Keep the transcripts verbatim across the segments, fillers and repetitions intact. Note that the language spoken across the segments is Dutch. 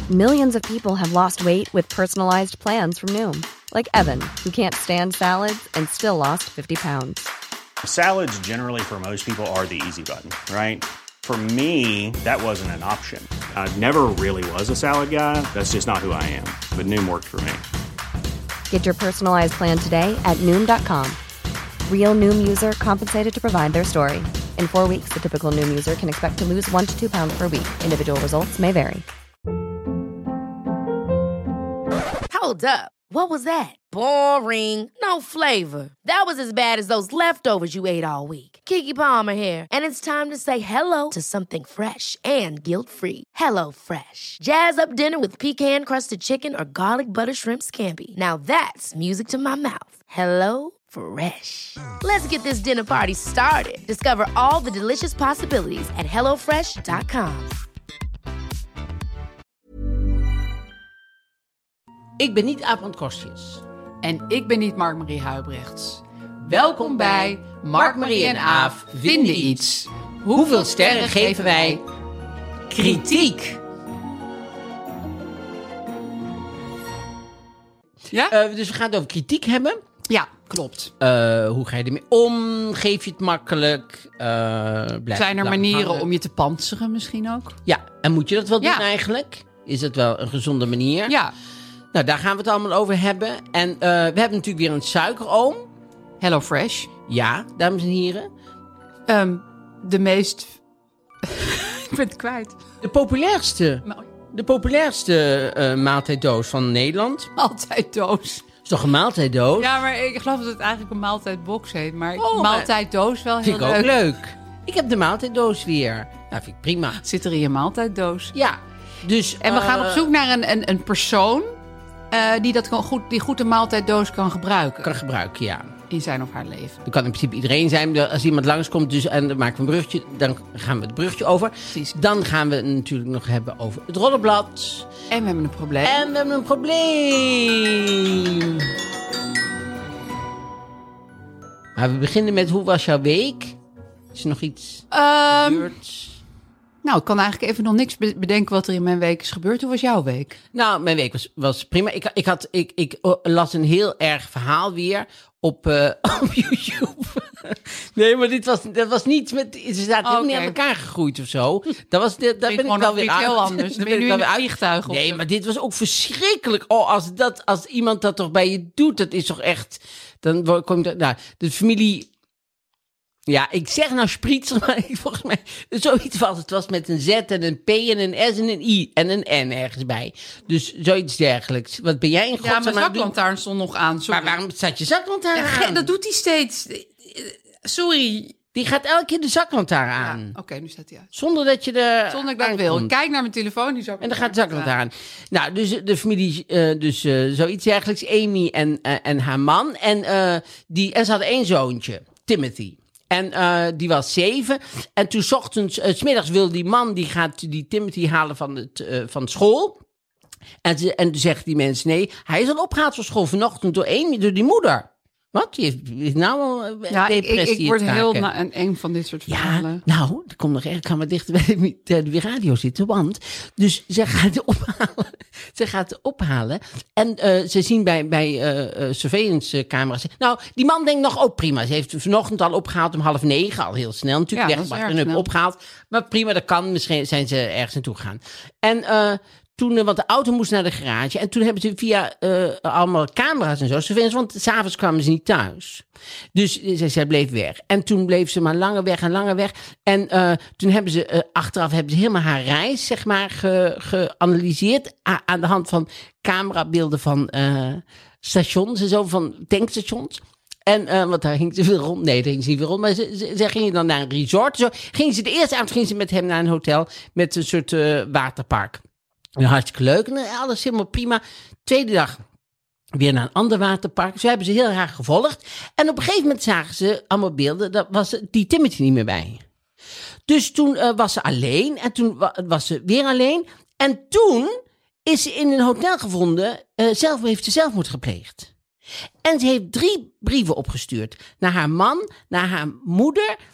Millions of people have lost weight with personalized plans from Noom. Like Evan, who can't stand salads and still lost fifty pounds. Salads generally for most people are the easy button, right? For me, that wasn't an option. I never really was a salad guy. That's just not who I am. But Noom worked for me. Get your personalized plan today at Noom dot com. Real Noom user compensated to provide their story. In four weeks, the typical Noom user can expect to lose one to two pounds per week. Individual results may vary. Hold up. What was that? Boring. No flavor. That was as bad as those leftovers you ate all week. Keke Palmer here, and it's time to say hello to something fresh and guilt-free. Hello Fresh. Jazz up dinner with pecan-crusted chicken or garlic butter shrimp scampi. Now that's music to my mouth. Hello Fresh. Let's get this dinner party started. Discover all the delicious possibilities at hello fresh dot com. Ik ben niet Aaf Kostjes. En ik ben niet Mark-Marie Huibrechts. Welkom bij Mark-Marie en Aaf vinden iets. Hoeveel sterren geven wij? Kritiek. Ja? Uh, dus we gaan het over kritiek hebben. Ja, klopt. Uh, hoe ga je ermee om? Geef je het makkelijk? Uh, Zijn er manieren hangen? Om je te pantseren misschien ook? Ja, en moet je dat wel ja. doen eigenlijk? Is dat wel een gezonde manier? Ja. Nou, daar gaan we het allemaal over hebben. En uh, we hebben natuurlijk weer een suikeroom. Hello Fresh. Ja, dames en heren. Um, de meest... Ik ben het kwijt. De populairste... Nou. De populairste uh, maaltijddoos van Nederland. Maaltijddoos. Is toch een maaltijddoos? Ja, maar ik geloof dat het eigenlijk een maaltijdbox heet. Maar oh, maaltijddoos wel heel vind leuk. Vind ik ook leuk. Ik heb de maaltijddoos weer. Nou, vind ik prima. Zit er in je maaltijddoos? Ja. Dus, en we uh, gaan op zoek naar een, een, een persoon uh, die, dat kan goed, die goed een maaltijddoos kan gebruiken. Kan gebruiken, ja. In zijn of haar leven. Dat kan in principe iedereen zijn. Als iemand langskomt dus, en dan maken we een bruggetje, dan gaan we het bruggetje over. Precies. Dan gaan we het natuurlijk nog hebben over het rollenblad. En we hebben een probleem. En we hebben een probleem. Maar we beginnen met, hoe was jouw week? Is er nog iets um, gebeurd? Nou, ik kan eigenlijk even nog niks bedenken wat er in mijn week is gebeurd. Hoe was jouw week? Nou, mijn week was, was prima. Ik, ik, had, ik, ik las een heel erg verhaal weer op, uh, op YouTube. Nee, maar dit was, dat was niet met... Ze zaten oh, okay. niet aan elkaar gegroeid of zo. Dat was, dat ben ik wel weer aan. heel anders. Ben je nu in een vliegtuig? Nee, maar dit was ook verschrikkelijk. Oh, als, dat, als iemand dat toch bij je doet, dat is toch echt... Dan kom je... Nou, de familie... Ja, ik zeg nou Spritzer, maar volgens mij zoiets was het. was met een Z en een P en een S en een I en een N ergens bij. Dus zoiets dergelijks. Wat ben jij in godsnaam? Ja, mijn zaklantaarn stond nog aan. Sorry. Maar waarom staat je zaklantaarn ja, aan? Dat doet hij steeds. Sorry. Die gaat elke keer de zaklantaarn aan. Ja, Oké, okay, nu staat hij uit. Zonder dat je de Zonder dat ik dat wil. Ik kijk naar mijn telefoon. Die en dan gaat de zaklantaarn aan. Nou, dus de familie, uh, dus uh, zoiets dergelijks. Amy en, uh, en haar man. En, uh, die, en ze hadden één zoontje, Timothy. En uh, die was zeven. En toen 's ochtends, uh, 's middags wil die man, die gaat die Timothy halen van, het, uh, van school. En, ze, en toen zegt die mens, nee, hij is al opgehaald van school vanochtend door, een, door die moeder. Wat? Die heeft, heeft nou al uh, ja, depressie. Ik, ik word heel na en eng van dit soort verhalen. Ja, nou, dat komt nog echt, ik ga maar dichter bij de, de, de radio zitten, want... Dus ze gaat het ophalen. Ze gaat het ophalen. En uh, ze zien bij, bij uh, uh, surveillance camera's... Nou, die man denkt nog, oh prima, ze heeft vanochtend al opgehaald om half negen. Al heel snel natuurlijk, ja, weggebracht en heb opgehaald. Maar prima, dat kan, misschien zijn ze ergens naartoe gegaan. En... Uh, Toen, want de auto moest naar de garage. En toen hebben ze via uh, allemaal camera's en zo. Surveillance, want s'avonds kwamen ze niet thuis. Dus ze, ze bleef weg. En toen bleef ze maar langer weg en langer weg. En uh, toen hebben ze uh, achteraf hebben ze helemaal haar reis, zeg maar, ge, geanalyseerd. A, aan de hand van camerabeelden van uh, stations en zo, van tankstations. En, uh, want daar ging ze weer rond. Nee, daar ging ze niet weer rond. Maar ze, ze, ze gingen dan naar een resort. Zo gingen ze de eerste avond gingen ze met hem naar een hotel met een soort uh, waterpark. En hartstikke leuk. En alles helemaal prima. Tweede dag weer naar een ander waterpark. Zo hebben ze heel erg gevolgd. En op een gegeven moment zagen ze allemaal beelden. Daar was die Timothy niet meer bij. Dus toen uh, was ze alleen. En toen wa- was ze weer alleen. En toen is ze in een hotel gevonden. Uh, zelf heeft ze zelfmoord gepleegd. En ze heeft drie brieven opgestuurd. Naar haar man, naar haar moeder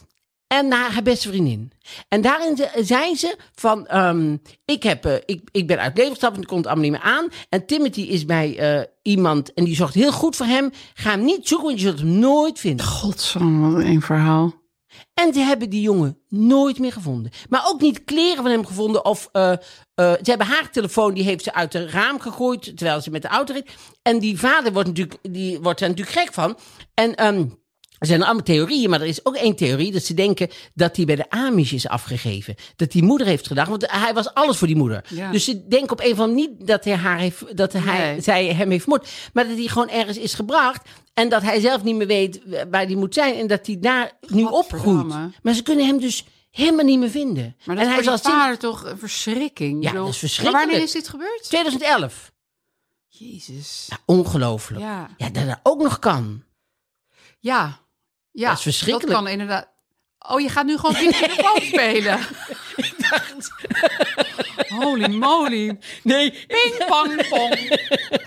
en naar haar beste vriendin. En daarin ze- zei ze van, um, ik, heb, uh, ik, ik ben uit het leven gestapt en het komt allemaal niet meer aan. En Timothy is bij uh, iemand en die zorgt heel goed voor hem. Ga hem niet zoeken, want je zult hem nooit vinden. Godsamme, wat een verhaal. En ze hebben die jongen nooit meer gevonden. Maar ook niet kleren van hem gevonden. Of uh, uh, ze hebben haar telefoon, die heeft ze uit het raam gegooid terwijl ze met de auto reed. En die vader wordt, natuurlijk, die wordt er natuurlijk gek van. En um, er zijn allemaal theorieën, maar er is ook één theorie. Dat ze denken dat hij bij de Amish is afgegeven. Dat die moeder heeft gedacht. Want hij was alles voor die moeder. Ja. Dus ze denken op een of andere niet dat hij haar heeft, dat hij, Nee. zij hem heeft vermoord. Maar dat hij gewoon ergens is gebracht. En dat hij zelf niet meer weet waar hij moet zijn. En dat hij daar nu opgroeit. Godverdamme. Maar ze kunnen hem dus helemaal niet meer vinden. Maar dat en is hij voor is die al vader toch een verschrikking? Ik Ja, bedoel, dat is verschrikkelijk. Maar wanneer is dit gebeurd? twintig elf. Jezus. Ja, ongelooflijk. Ja. Ja, dat dat ook nog kan. Ja. Ja, Dat is verschrikkelijk. Dat kan inderdaad. Oh, je gaat nu gewoon die telefoon spelen. Holy moly. Nee, Ping, pong, pong.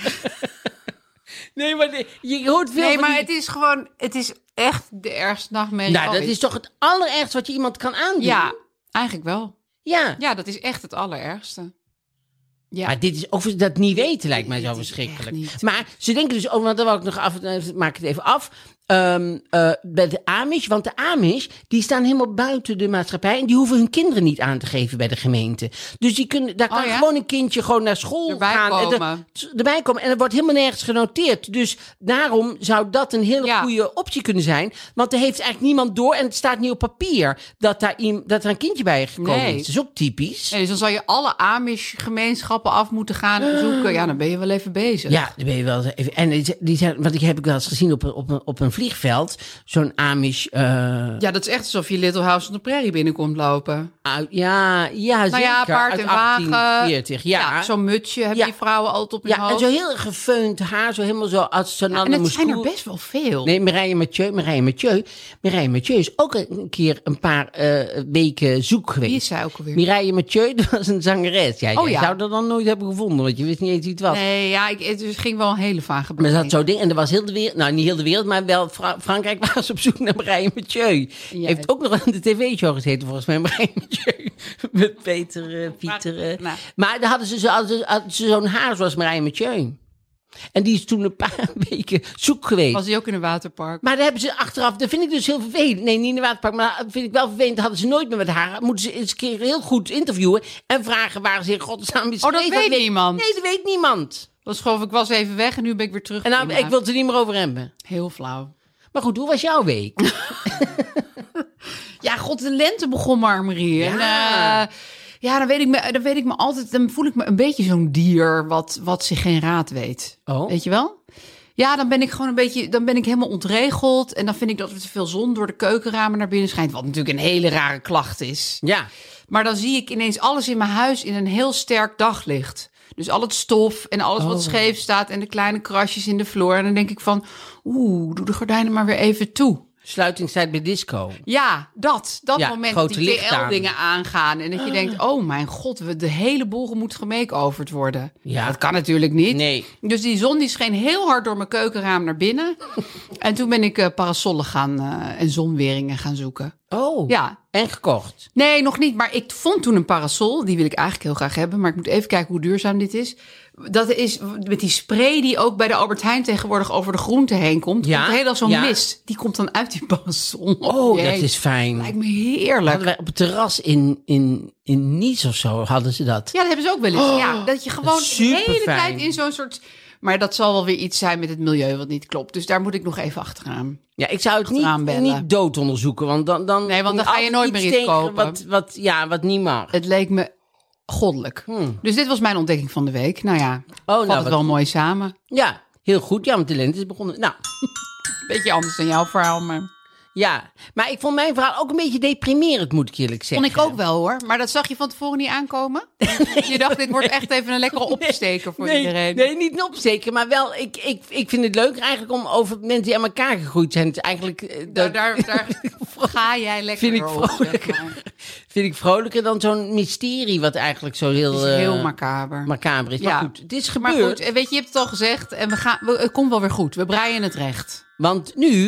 nee maar nee, je hoort veel Nee, van maar die- het is gewoon... Het is echt de ergste nachtmerrie Nou, dat ooit. is toch het allerergste wat je iemand kan aandoen? Ja, eigenlijk wel. Ja. Ja, dat is echt het allerergste. Ja. Maar dit is over dat niet weten lijkt mij Nee, zo dit is verschrikkelijk. echt niet. Maar ze denken dus ook, want dan wou ik nog af, maak het even af. Um, uh, bij de Amish, want de Amish die staan helemaal buiten de maatschappij en die hoeven hun kinderen niet aan te geven bij de gemeente. Dus die kunnen, daar kan Oh ja? gewoon een kindje gewoon naar school Erbij gaan en komen. er- erbij komen en er wordt helemaal nergens genoteerd. Dus daarom zou dat een hele Ja. goede optie kunnen zijn, want er heeft eigenlijk niemand door en het staat niet op papier dat daar iem- dat er een kindje bij gekomen Nee. is. Dat is ook typisch. Nee, dus dan zal je alle Amish-gemeenschappen af moeten gaan zoeken. Ja, dan ben je wel even bezig. Ja, daar ben je wel eens even. En die- die zijn, want ik heb ik wel eens gezien op een, op een, op een vliegveld. Zo'n Amish. Uh, Ja, dat is echt alsof je Little House on the Prairie binnenkomt lopen. uit, ja, ja, zeker. Nou ja, paard uit en wagen. achttienveertig, ja. Ja, zo'n mutsje hebben Ja. die vrouwen altijd op hun ja, en hoofd. zo heel gefeund haar, zo helemaal zo als ze Ja, en het zijn er best wel veel. Nee, Mireille Mathieu, Mireille Mathieu. Mireille Mathieu is ook een keer een paar uh, weken zoek geweest. Wie is zij ook alweer? Mireille Mathieu, dat was een zangeres. Ja, Oh jij ja. zou dat dan nooit hebben gevonden, want je wist niet eens wie het was. Nee, ja, ik, het ging wel een hele vage Maar dat zo ding. En er was heel de wereld, nou niet heel de wereld, maar wel Fra- Frankrijk was op zoek naar Mireille Mathieu. Ja. Heeft ook nog aan de tv-show gezeten, volgens mij, Mireille Mathieu. Met Peter, uh, Pieter. Uh. Nou. Maar daar hadden ze, zo, hadden, hadden ze zo'n haar zoals Mireille Mathieu. En die is toen een paar weken zoek geweest. Was hij ook in een waterpark? Maar daar hebben ze achteraf, dat vind ik dus heel vervelend. Nee, niet in de waterpark, maar dat vind ik wel vervelend. Dat hadden ze nooit meer met haar. Moeten ze eens een keer heel goed interviewen en vragen waar ze in godsnaam is Oh, dat geweest. weet niemand. Nee, dat weet niemand. Dat was gewoon, ik was even weg en nu ben ik weer terug. En nou, Prima. ik wil het er niet meer over hebben. Heel flauw. Maar goed, hoe was jouw week? Ja, god, de lente begon maar, Marie. En, Ja. eh, ja, dan weet ik me, dan weet ik me altijd, dan voel ik me een beetje zo'n dier wat, wat zich geen raad weet. Oh. Weet je wel? Ja, dan ben ik gewoon een beetje, dan ben ik helemaal ontregeld. En dan vind ik dat er te veel zon door de keukenramen naar binnen schijnt. Wat natuurlijk een hele rare klacht is. Ja. Maar dan zie ik ineens alles in mijn huis in een heel sterk daglicht. Dus al het stof en alles wat Oh. scheef staat en de kleine krasjes in de vloer. En dan denk ik van, oeh, doe de gordijnen maar weer even toe. Sluitingstijd bij disco. Ja, dat. Dat Ja, moment dat grote die licht aan. T L-dingen aangaan. En dat je denkt, oh mijn god, we, de hele boel moet gemakeoverd worden. Ja. Dat kan natuurlijk niet. Nee. Dus die zon die scheen heel hard door mijn keukenraam naar binnen. En toen ben ik uh, parasollen gaan uh, en zonweringen gaan zoeken. Oh. Ja. En gekocht. Nee, nog niet. Maar ik vond toen een parasol. Die wil ik eigenlijk heel graag hebben. Maar ik moet even kijken hoe duurzaam dit is. Dat is met die spray die ook bij de Albert Heijn tegenwoordig over de groenten heen komt. Ja, Komt heel zo'n ja. mist. Die komt dan uit die parasol. Oh, Jee. dat is fijn. Lijkt me heerlijk. Hadden wij op het terras in, in, in Nice of zo, hadden ze dat. Ja, dat hebben ze ook wel eens. ja, dat je gewoon de superfijn. hele tijd in zo'n soort... Maar dat zal wel weer iets zijn met het milieu wat niet klopt. Dus daar moet ik nog even achteraan. Ja, ik zou het Achteraan niet, bellen. niet dood onderzoeken, want dan... dan Nee, want dan kom ga je nooit altijd meer iets iets tegen kopen. Wat, wat, ja, wat niet mag. Het leek me goddelijk. Hmm. Dus dit was mijn ontdekking van de week. Nou ja, valt nou, het wat- wel mooi samen. Ja, heel goed. Ja, want de lente is begonnen. Nou, Beetje anders dan jouw verhaal, maar... ja. Maar ik vond mijn verhaal ook een beetje deprimerend, moet ik eerlijk zeggen. Vond ik ook wel hoor. Maar dat zag je van tevoren niet aankomen? Je dacht, dit wordt echt even een lekkere opsteker voor nee, iedereen. Nee, niet een opsteken, maar wel, ik, ik, ik vind het leuk eigenlijk om over mensen die aan elkaar gegroeid zijn. Het is eigenlijk, eh, Daar, dat daar, daar ga jij lekker vind ik op, zeg vrolijker. maar. vind ik vrolijker dan zo'n mysterie wat eigenlijk zo heel, Het is heel eh, macaber. macaber is. Ja. Maar goed, het is Maar gebeurd. goed, weet je, je hebt het al gezegd. En we gaan, we, het komt wel weer goed. We breien het recht. Want nu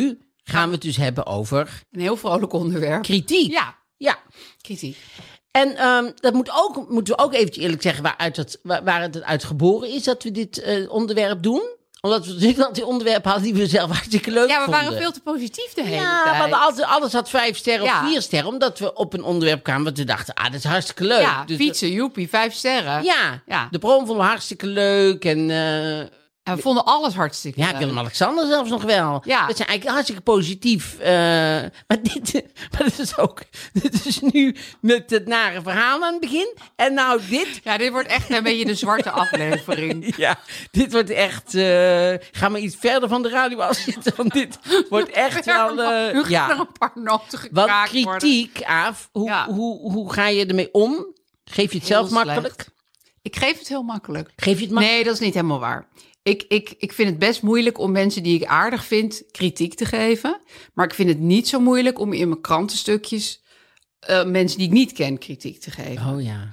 gaan we het dus hebben over Een heel vrolijk onderwerp. kritiek. Ja, Ja. kritiek. En um, dat moet ook, moeten we ook eventjes eerlijk zeggen waaruit het, waar, waar het uit geboren is dat we dit uh, onderwerp doen. Omdat we natuurlijk altijd die onderwerpen hadden die we zelf hartstikke leuk Ja, we vonden. waren veel te positief de hele Ja, tijd. we hadden altijd, alles had vijf sterren Ja. of vier sterren. Omdat we op een onderwerp kwamen wat we dachten, ah, dat is hartstikke leuk. Ja, Dus fietsen, joepie, vijf sterren. we- ja, Ja. de prom vonden we hartstikke leuk. En uh, En we vonden alles hartstikke ja, leuk. Willem-Alexander zelfs nog wel. Ja. Dat zijn eigenlijk hartstikke positief. Uh, maar, dit, maar dit is ook, dit is nu met het nare verhaal aan het begin. En nou dit... Ja, dit wordt echt een beetje de zwarte aflevering. Ja, dit wordt echt... Uh, ga maar iets verder van de radio af zitten. Want dit wordt echt wel... Uh, Nu gaan ja. er een paar noten Want gekraakt worden. kritiek, Aaf, hoe, Ja. hoe, hoe ga je ermee om? Geef je het Heel zelf slecht. makkelijk? Ik geef het heel makkelijk. Geef je het makkelijk? Nee, dat is niet helemaal waar. Ik, ik, ik vind het best moeilijk om mensen die ik aardig vind kritiek te geven. Maar ik vind het niet zo moeilijk om in mijn krantenstukjes uh, mensen die ik niet ken kritiek te geven. Oh ja.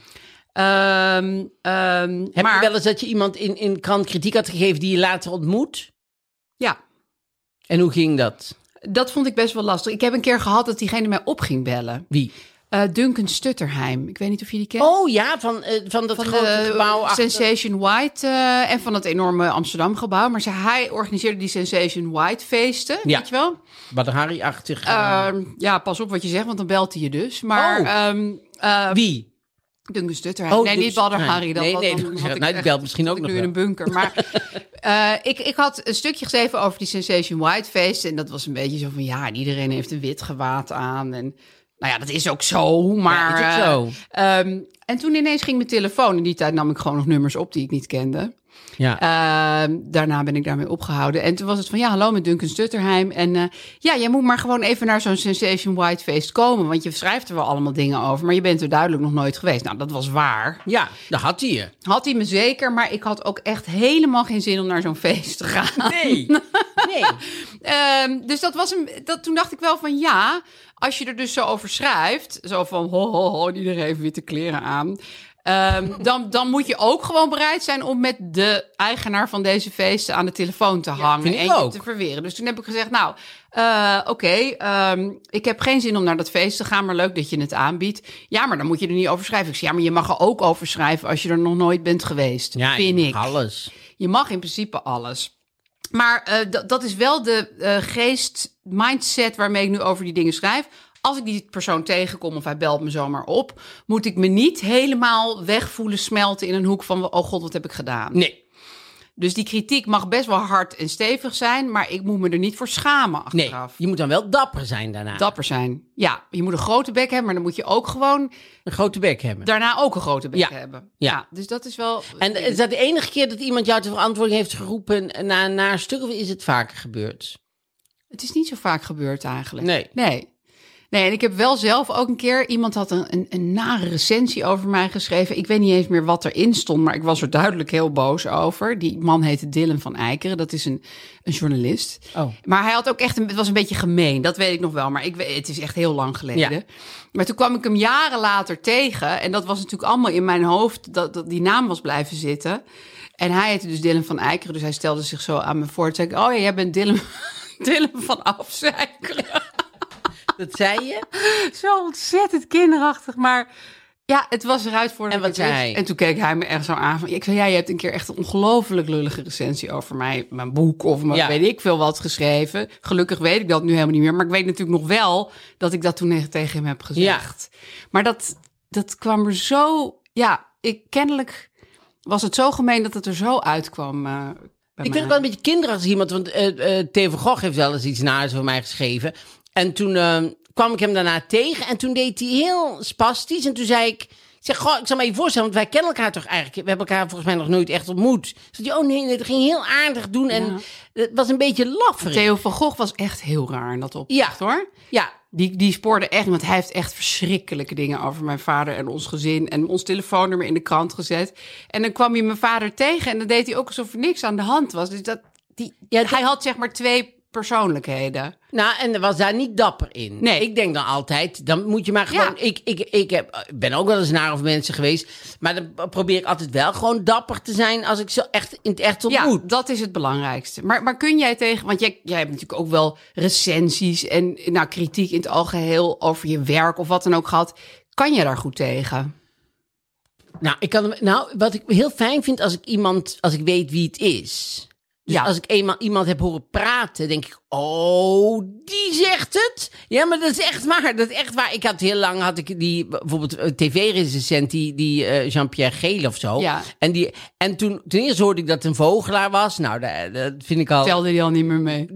Um, um, Heb maar, je wel eens dat je iemand in, in krant kritiek had gegeven die je later ontmoet? Ja, En hoe ging dat? dat vond ik best wel lastig. Ik heb een keer gehad dat diegene mij op ging bellen. Wie? Uh, Duncan Stutterheim. Ik weet niet of je die kent. Oh ja, van, uh, van dat Van grote de gebouw achter. Sensation White uh, en van het enorme Amsterdam gebouw. Maar ze, hij organiseerde die Sensation White feesten, Ja. weet je wel? Badr Hari-achtig. uh, Uh, ja, pas op wat je zegt, want dan belt hij je dus. Maar Oh. um, uh, Wie? Duncan Stutterheim. Oh, nee, Duncan niet Badr Stutterheim. Hari. Dan, Nee, dan, nee, dan dat- had ik nou, die echt- belt misschien zat ook ik nog nu in wel. een bunker. Maar uh, ik, ik had een stukje geschreven over die Sensation White feesten. En dat was een beetje zo van, ja, iedereen heeft een wit gewaad aan. En nou ja, dat is ook zo, maar... Ja, is ook zo. uh, um, en toen ineens ging mijn telefoon. In die tijd nam ik gewoon nog nummers op die ik niet kende. Ja. Uh, daarna ben ik daarmee opgehouden. En toen was het van, ja, hallo met Duncan Stutterheim. En uh, ja, jij moet maar gewoon even naar zo'n Sensation White feest komen. Want je schrijft er wel allemaal dingen over. Maar je bent er duidelijk nog nooit geweest. Nou, dat was waar. ja, dat had hij je. Had hij me zeker, maar ik had ook echt helemaal geen zin om naar zo'n feest te gaan. Nee. Nee. Um, dus dat was een, dat, toen dacht ik wel van ja, als je er dus zo over schrijft, zo van ho, ho, ho, iedereen heeft witte kleren aan. Um, dan, dan moet je ook gewoon bereid zijn om met de eigenaar van deze feesten aan de telefoon te hangen vind ik en je ook. te verweren. Dus toen heb ik gezegd, nou, uh, oké, okay, um, ik heb geen zin om naar dat feest te gaan, maar leuk dat je het aanbiedt. Ja, maar dan moet je er niet over schrijven. Ik zei, ja, maar je mag er ook over schrijven als je er nog nooit bent geweest, Ja, vind ik. alles. Je mag in principe alles. Maar uh, d- dat is wel de uh, geest, mindset waarmee ik nu over die dingen schrijf. Als ik die persoon tegenkom of hij belt me zomaar op, moet ik me niet helemaal wegvoelen smelten in een hoek van, oh god, wat heb ik gedaan? Nee. Dus die kritiek mag best wel hard en stevig zijn, maar ik moet me er niet voor schamen Nee, achteraf. je moet dan wel dapper zijn daarna. Dapper zijn. Ja, je moet een grote bek hebben, maar dan moet je ook gewoon Een grote bek hebben. daarna ook een grote bek Ja. hebben. Ja. Dus dat is wel... En is dat de enige keer dat iemand jou ter verantwoording heeft geroepen na een naar stuk, of is het vaker gebeurd? Het is niet zo vaak gebeurd eigenlijk. Nee. Nee. Nee, en ik heb wel zelf ook een keer... Iemand had een, een, een nare recensie over mij geschreven. Ik weet niet eens meer wat erin stond, maar ik was er duidelijk heel boos over. Die man heette Dylan van Eikeren. Dat is een, een journalist. Oh. Maar hij had ook echt... Een, het was een beetje gemeen, dat weet ik nog wel. Maar ik weet, het is echt heel lang geleden. Ja. Maar toen kwam ik hem jaren later tegen. En dat was natuurlijk allemaal in mijn hoofd... dat, dat die naam was blijven zitten. En hij heette dus Dylan van Eikeren. Dus hij stelde zich zo aan me voor. Toen zei ik, oh ja, jij bent Dylan, Dylan van Afzeikeren. Dat zei je? Zo ontzettend kinderachtig, maar ja, het was eruit voor. En wat zei hij? En toen keek hij me echt zo aan van, ik zei, ja, je hebt een keer echt een ongelooflijk lullige recensie over mij, mijn boek of mijn, Ja. weet ik veel wat geschreven. Gelukkig weet ik dat nu helemaal niet meer, maar ik weet natuurlijk nog wel dat ik dat toen tegen hem heb gezegd. Maar dat, dat kwam er zo, ja, ik kennelijk was het zo gemeen dat het er zo uitkwam. Uh, bij Ik mij. vind het wel een beetje kinderachtig iemand, want uh, uh, Theo van Gogh heeft wel eens iets naars over mij geschreven. En toen uh, kwam ik hem daarna tegen en toen deed hij heel spastisch. En toen zei ik, ik zeg, goh, ik zal me even voorstellen, want wij kennen elkaar toch eigenlijk, we hebben elkaar volgens mij nog nooit echt ontmoet. Toen zei hij, oh nee, nee, dat ging heel aardig doen en Ja. het was een beetje lafferig. Theo van Gogh was echt heel raar in dat opzicht, Ja. hoor. Ja, Die, die spoorde echt, want hij heeft echt verschrikkelijke dingen over mijn vader en ons gezin en ons telefoonnummer in de krant gezet. En dan kwam hij mijn vader tegen en dan deed hij ook alsof er niks aan de hand was. Dus dat, die, Ja, dat- hij had zeg maar twee persoonlijkheden. Nou, en was daar niet dapper in. Nee. Ik denk dan altijd, dan moet je maar gewoon... Ja. Ik, ik, ik heb, ik ben ook wel eens naar over mensen geweest, maar dan probeer ik altijd wel gewoon dapper te zijn als ik ze echt in het echt ontmoet. Ja, dat is het belangrijkste. Maar, maar kun jij tegen... Want jij, jij hebt natuurlijk ook wel recensies en nou, kritiek in het algeheel over je werk of wat dan ook gehad. Kan je daar goed tegen? Nou, ik kan, hem- nou, wat ik heel fijn vind als ik iemand, als ik weet wie het is. Dus Ja. als ik eenmaal iemand heb horen praten, denk ik, oh, die zegt het. Ja, maar dat is echt waar. Dat is echt waar. Ik had heel lang, had ik die, bijvoorbeeld een tv-recensent, die, die uh, Jean-Pierre Geel of zo. Ja. En, die, en toen, ten eerste hoorde ik dat het een vogelaar was. Nou, dat, dat vind ik al... Telde die al niet meer mee?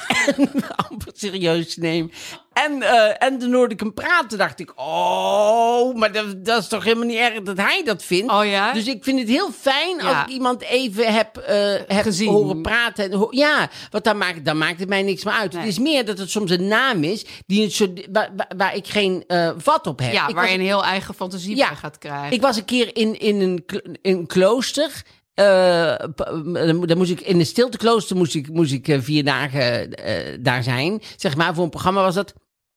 amper serieus neem. En, uh, en toen hoorde ik hem praten, dacht ik, oh, maar dat, dat is toch helemaal niet erg dat hij dat vindt. Oh ja? Dus ik vind het heel fijn als Ja. ik iemand even heb, uh, heb Gezien. horen praten. En ho- ja, want dan maakt, dan maakt het mij niks meer uit. Nee. Het is meer dat het soms een naam is die een soort, waar, waar- waar ik geen uh, vat op heb. Ja, ik waar was, je een heel eigen fantasie Ja. bij gaat krijgen. ik was een keer in, in een, kl- in een klooster. Uh, p- dan, dan moest ik in een stilteklooster moest ik, moest ik uh, vier dagen uh, daar zijn. Zeg maar, voor een programma was dat.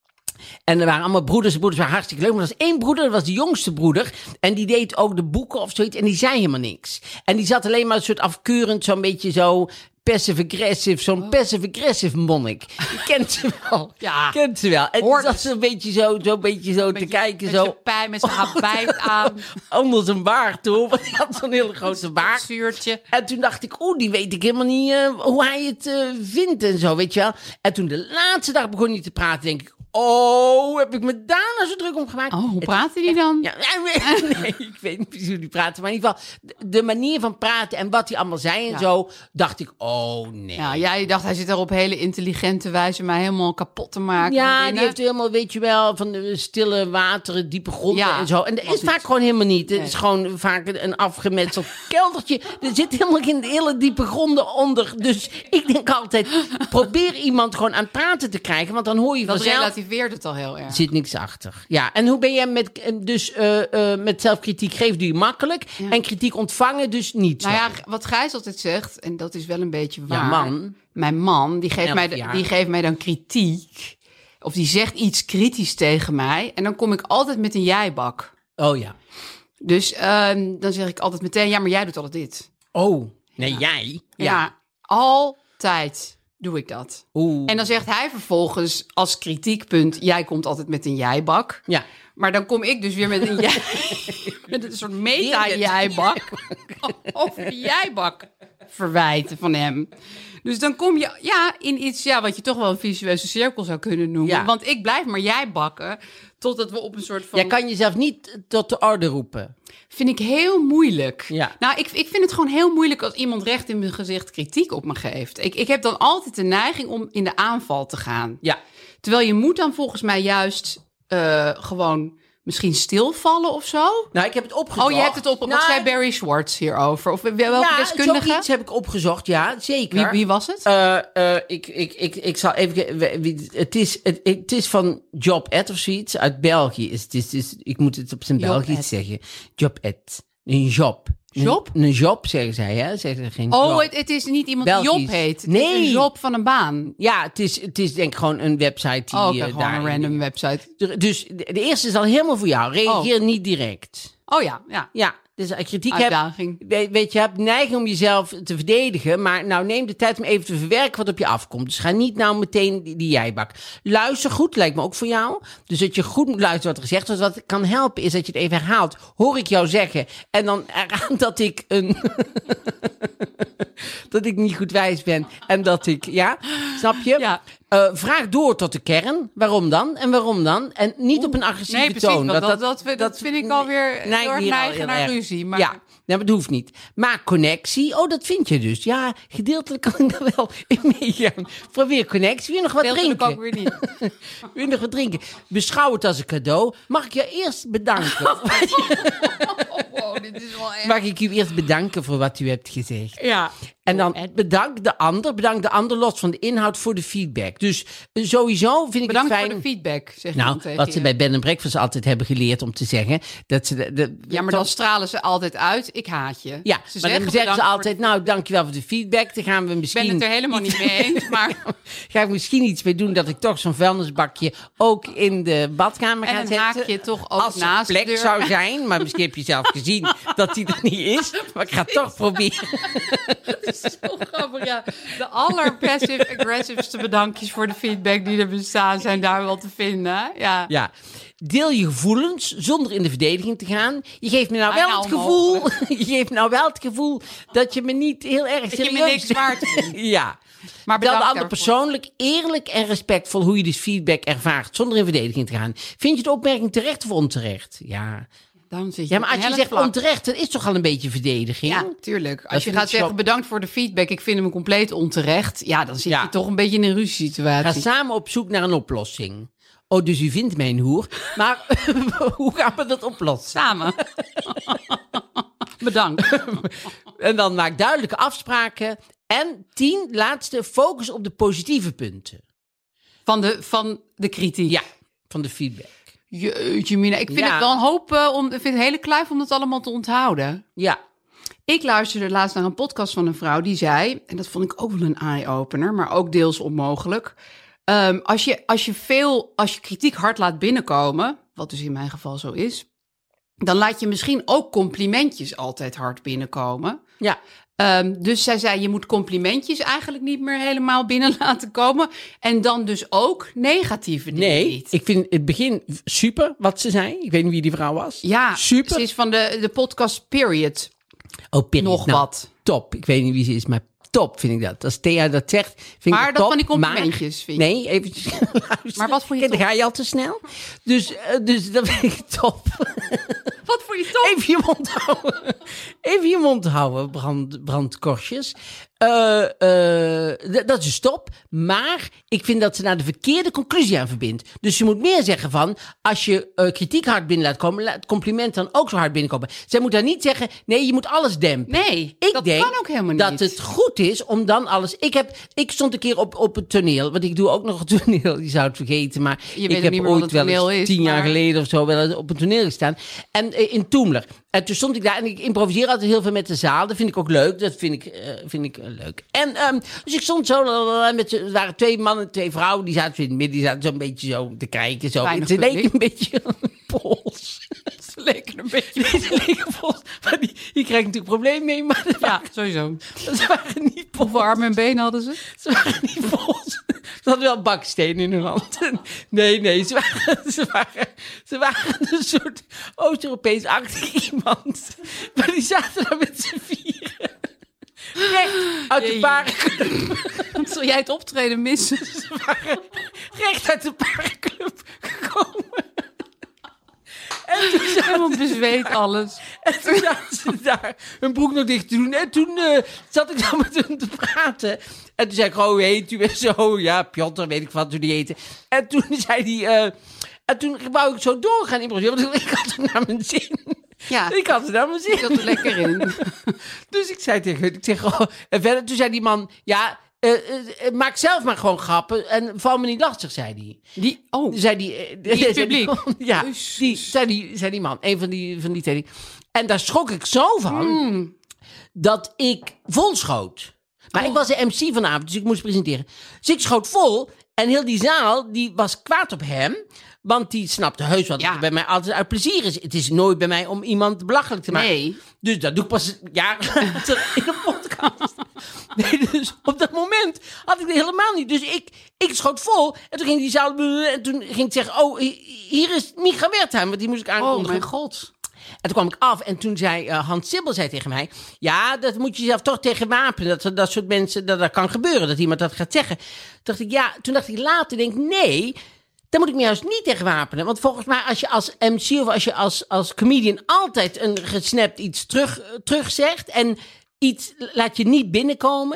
En er waren allemaal broeders. De broeders waren hartstikke leuk. Maar er was één broeder, dat was de jongste broeder. En die deed ook de boeken of zoiets. En die zei helemaal niks. En die zat alleen maar een soort afkeurend, zo'n beetje zo passive-aggressive. Zo'n Oh. passive-aggressive monnik. Je kent ze wel. Ja. Kent ze wel. En die Hoort zat het. zo'n beetje zo, zo'n beetje zo te kijken. Met Zo zijn pijn, met zijn habijt aan. onder zijn baard, hoor. Want hij had zo'n hele grote baard. Zuurtje. En toen dacht ik, oeh, die weet ik helemaal niet uh, hoe hij het uh, vindt en zo, weet je wel. En toen de laatste dag begon hij te praten, denk ik, oh, heb ik me daar nou zo druk om gemaakt? Oh, hoe Het- praatte die dan? Ja, nee, ik weet niet precies hoe die praten, maar in ieder geval, de, de manier van praten en wat hij allemaal zei en Ja. zo, dacht ik, oh nee. Ja, jij dacht, hij zit daar op hele intelligente wijze mij helemaal kapot te maken. Ja, van die binnen. heeft helemaal, weet je wel, van de stille wateren, diepe gronden Ja, en zo. En dat was is vaak iets. gewoon helemaal niet. Het Nee. is gewoon vaak een afgemetseld keldertje. Er zit helemaal geen hele diepe gronden onder. Dus ik denk altijd, probeer iemand gewoon aan het praten te krijgen, want dan hoor je Dat vanzelf... relativeert het al heel erg. Er zit niks achter. Ja, en hoe ben jij met, dus, uh, uh, met zelfkritiek geven doe je makkelijk. Ja. En kritiek ontvangen dus niet Nou zo. ja, wat Gijs altijd zegt, en dat is wel een beetje waar. Ja, man. Mijn man, die geeft, Elf mij, de- jaar. die geeft mij dan kritiek. Of die zegt iets kritisch tegen mij. En dan kom ik altijd met een jijbak. Oh ja. Dus ehm, dan zeg ik altijd meteen, ja, maar jij doet altijd dit. Oh, nee, Ja. jij? Ja, altijd doe ik dat. Oeh. En dan zegt hij vervolgens als kritiekpunt, jij komt altijd met een jijbak. Ja. Maar dan kom ik dus weer met een, jij, met een soort meta-jijbak over de jijbak verwijten van hem. Dus dan kom je ja, in iets ja, wat je toch wel een visueuze cirkel zou kunnen noemen. Ja. Want ik blijf maar jijbakken totdat we op een soort van... Jij kan jezelf niet tot de orde roepen. Vind ik heel moeilijk. Ja. Nou, ik, ik vind het gewoon heel moeilijk als iemand recht in mijn gezicht kritiek op me geeft. Ik, ik heb dan altijd de neiging om in de aanval te gaan. Ja. Terwijl je moet dan volgens mij juist uh, gewoon misschien stilvallen of zo. Nou, ik heb het opgezocht. Oh, je hebt het op. Wat Nou, zei Barry Schwartz hierover? Of welke ja, deskundige? zoiets heb ik opgezocht, ja, zeker. Wie, wie was het? Uh, uh, ik, ik, ik, ik zal even... wie- Het is, het, het is van Job Ed of zoiets, uit België. Het is, het is, ik moet het op zijn Job Belgisch Ed. zeggen. Job Ed. Een job. Job? Een, een job, zeggen zij, hè? Zeggen ze geen Oh, job. het, het is niet iemand Belgisch. die Job heet. Het Nee. is een Job van een baan. Ja, het is, het is denk ik gewoon een website die Oh, oké, eh, gewoon daar... een random website. Dus de, de eerste is al helemaal voor jou. Reageer niet direct. Oh ja, ja. Ja, dus als je kritiek hebt... Uitdaging. Weet, weet je, je hebt de neiging om jezelf te verdedigen, maar nou neem de tijd om even te verwerken wat op je afkomt. Dus ga niet nou meteen die, die jijbak. Luister goed, lijkt me ook voor jou. Dus dat je goed moet luisteren wat er gezegd wordt. Wat kan helpen is dat je het even herhaalt. Hoor ik jou zeggen en dan eraan dat ik een... dat ik niet goed wijs ben en dat ik, ja, snap je? Ja. Uh, vraag door tot de kern. Waarom dan? En waarom dan? En niet op een agressieve Nee, precies. toon. want Dat, dat, dat, dat vind ik alweer heel neigt erg hier al neigen heel naar erg. ruzie. Maar... Ja, nee, maar dat hoeft niet. Maak connectie. Oh, dat vind je dus. Ja, gedeeltelijk kan ik daar wel in meegaan. Probeer connectie. Wil je nog wat Deeltelijk drinken? ook weer niet. Wil je nog wat drinken? Beschouw het als een cadeau. Mag ik je eerst bedanken? wow, dit is wel echt... Mag ik u eerst bedanken voor wat u hebt gezegd? Ja. En dan bedank de ander, bedank de ander los van de inhoud voor de feedback. Dus sowieso vind ik Bedankt het fijn... voor de feedback, zeg je Nou, dan tegen wat ze je. bij Bed and Breakfast altijd hebben geleerd om te zeggen... dat ze de, de, Ja, maar toch- dan stralen ze altijd uit, ik haat je. Ja, Ze maar dan zeggen ze bedankt voor altijd... nou, dankjewel voor de feedback. Dan gaan we Ik misschien... ben het er helemaal niet mee eens, maar... Ga ik misschien iets mee doen dat ik toch zo'n vuilnisbakje ook in de badkamer En ga een zetten. haakje toch ook Als er naast de plek deur. zou zijn, maar misschien heb je zelf gezien dat die er niet is. Maar ik ga het toch proberen. Zo grappig, ja. De aller-passive-aggressiveste bedankjes voor de feedback die er bestaan zijn daar wel te vinden. Ja. Ja. Deel je gevoelens zonder in de verdediging te gaan. Je geeft me nou Ah, wel nou het gevoel... Je geeft me nou wel het gevoel dat je me niet heel erg Dat je serieus... me niks waard vindt. Ja. Maar Vertel de bedankt ander daarvoor. persoonlijk, eerlijk en respectvol hoe je dus feedback ervaart, zonder in verdediging te gaan. Vind je de opmerking terecht of onterecht? Ja. Dan zit je Ja, maar op als een je hele zegt vlak. onterecht, dat is toch al een beetje verdediging? Ja, tuurlijk. Dat Als je vind gaat ik zo- zeggen bedankt voor de feedback, ik vind hem compleet onterecht. Ja, dan zit Ja. je toch een beetje in een Ga ruziesituatie. samen op zoek naar een oplossing. Oh, dus u vindt mij een hoer. Maar hoe gaan we dat oplossen? Samen. Bedankt. En dan maak duidelijke afspraken. En tien, laatste, focus op de positieve punten. Van de, van de kritiek. Ja, van de feedback. Jeetje mina, ik vind Ja. het wel een hoop, eh, om, ik vind het een hele kluif om dat allemaal te onthouden. Ja. Ik luisterde laatst naar een podcast van een vrouw die zei, en dat vond ik ook wel een eye-opener, maar ook deels onmogelijk. Ehm, als, je, als je veel, als je kritiek hard laat binnenkomen, wat dus in mijn geval zo is, dan laat je misschien ook complimentjes altijd hard binnenkomen. Ja. Ehm, dus zij zei, je moet complimentjes eigenlijk niet meer helemaal binnen laten komen. En dan dus ook negatieve dingen Nee, niet. ik vind het begin super wat ze zei. Ik weet niet wie die vrouw was. Ja, super. ze is van de, de podcast Period. Oh, period. Nog Nou, wat. Top. Ik weet niet wie ze is, maar top vind ik dat. Als Thea dat zegt, vind Maar ik dat top. van die complimentjes, maar, vind je? Nee, eventjes luisteren. Maar wat vond je Kijk, dan ga je al te snel. Dus, uh, dus dat vind ik top. Wat voor je top? Even je mond houden. Even je mond houden, brand, brandkorstjes. Uh, uh, d- dat is een top. Maar ik vind dat ze naar de verkeerde conclusie aan verbindt. Dus je moet meer zeggen van, als je uh, kritiek hard binnen laat komen, laat het compliment dan ook zo hard binnenkomen. Zij moet daar niet zeggen, nee, je moet alles dempen. Nee, Ik dat denk kan ook helemaal dat niet. het goed is om dan alles... Ik, heb, ik stond een keer op, op het toneel, want ik doe ook nog een toneel. Je zou het vergeten, maar Je weet ik ook heb niet meer wat ooit een wel eens toneel is, tien jaar maar- geleden of zo wel eens op een toneel gestaan. En uh, in Toemler. En toen stond ik daar en ik improviseer altijd heel veel met de zaal. Dat vind ik ook leuk. Dat vind ik, uh, vind ik uh, leuk. En um, dus ik stond zo, uh, met z'n- er waren twee mannen, twee vrouwen, die zaten in het midden, die zaten zo een beetje zo te kijken. Zo. Weinig Ze leken publiek. een beetje Pools. Ze leken een beetje... Ze leken Pools. Maar die, die krijgt natuurlijk een probleem mee, maar dat Ja, sowieso. ze waren niet Pools. Hoeveel armen en benen hadden ze? Ze waren niet Pools. Ze hadden wel baksteen in hun hand. Nee, nee, ze waren, ze waren, ze waren een soort Oost-Europees-achtig iemand. Maar die zaten daar met z'n vieren. Recht uit de Jee. parenclub. Zul jij het optreden missen? Ze waren recht uit de parenclub gekomen. En toen zaten Helemaal bezweet alles. En toen zaten ze daar hun broek nog dicht te doen. En toen uh, zat ik dan met hem te praten. En toen zei ik, oh, heet u en zo. Ja, Piotr, weet ik wat, toen die eten. En toen zei hij... Uh, en toen wou ik zo doorgaan improviseren. Want ik had er naar mijn zin. Ja. Ik had er naar mijn zin. Ik zat er lekker in. Dus ik zei tegen ik zeg, oh, en verder, toen zei die man... Ja, uh, uh, maak zelf maar gewoon grappen. En val me niet lastig, zei hij. Die, oh, Zei die, eh, Die zei publiek? man, ja, Jezus. die, zei, die, zei die man, een van die, van die twee. En daar schrok ik zo van, Hmm. dat ik vol schoot. Maar Oh. ik was de M C vanavond, dus ik moest presenteren. Dus ik schoot vol en heel die zaal, die was kwaad op hem. Want die snapte heus wat Ja. het bij mij altijd uit plezier is. Het is nooit bij mij om iemand belachelijk te maken. Nee. Dus dat doe ik pas jaren later in een podcast. Nee, dus op dat moment had ik het helemaal niet. Dus ik, ik schoot vol. En toen ging die zaal... En toen ging ik zeggen... Oh, hier is Micha Wertheim. Want die moest ik Oh, aankondigen. mijn god. En toen kwam ik af. En toen zei uh, Hans Sibbel zei tegen mij... Ja, dat moet je jezelf toch tegen wapenen. Dat dat soort mensen... Dat dat kan gebeuren. Dat iemand dat gaat zeggen. Toen dacht ik, ja... Toen dacht ik later... Denk ik, nee... Daar moet ik me juist niet tegen wapenen. Want volgens mij, als je als M C of als je als, als comedian altijd een gesnapt iets terug, terug zegt en iets laat je niet binnenkomen,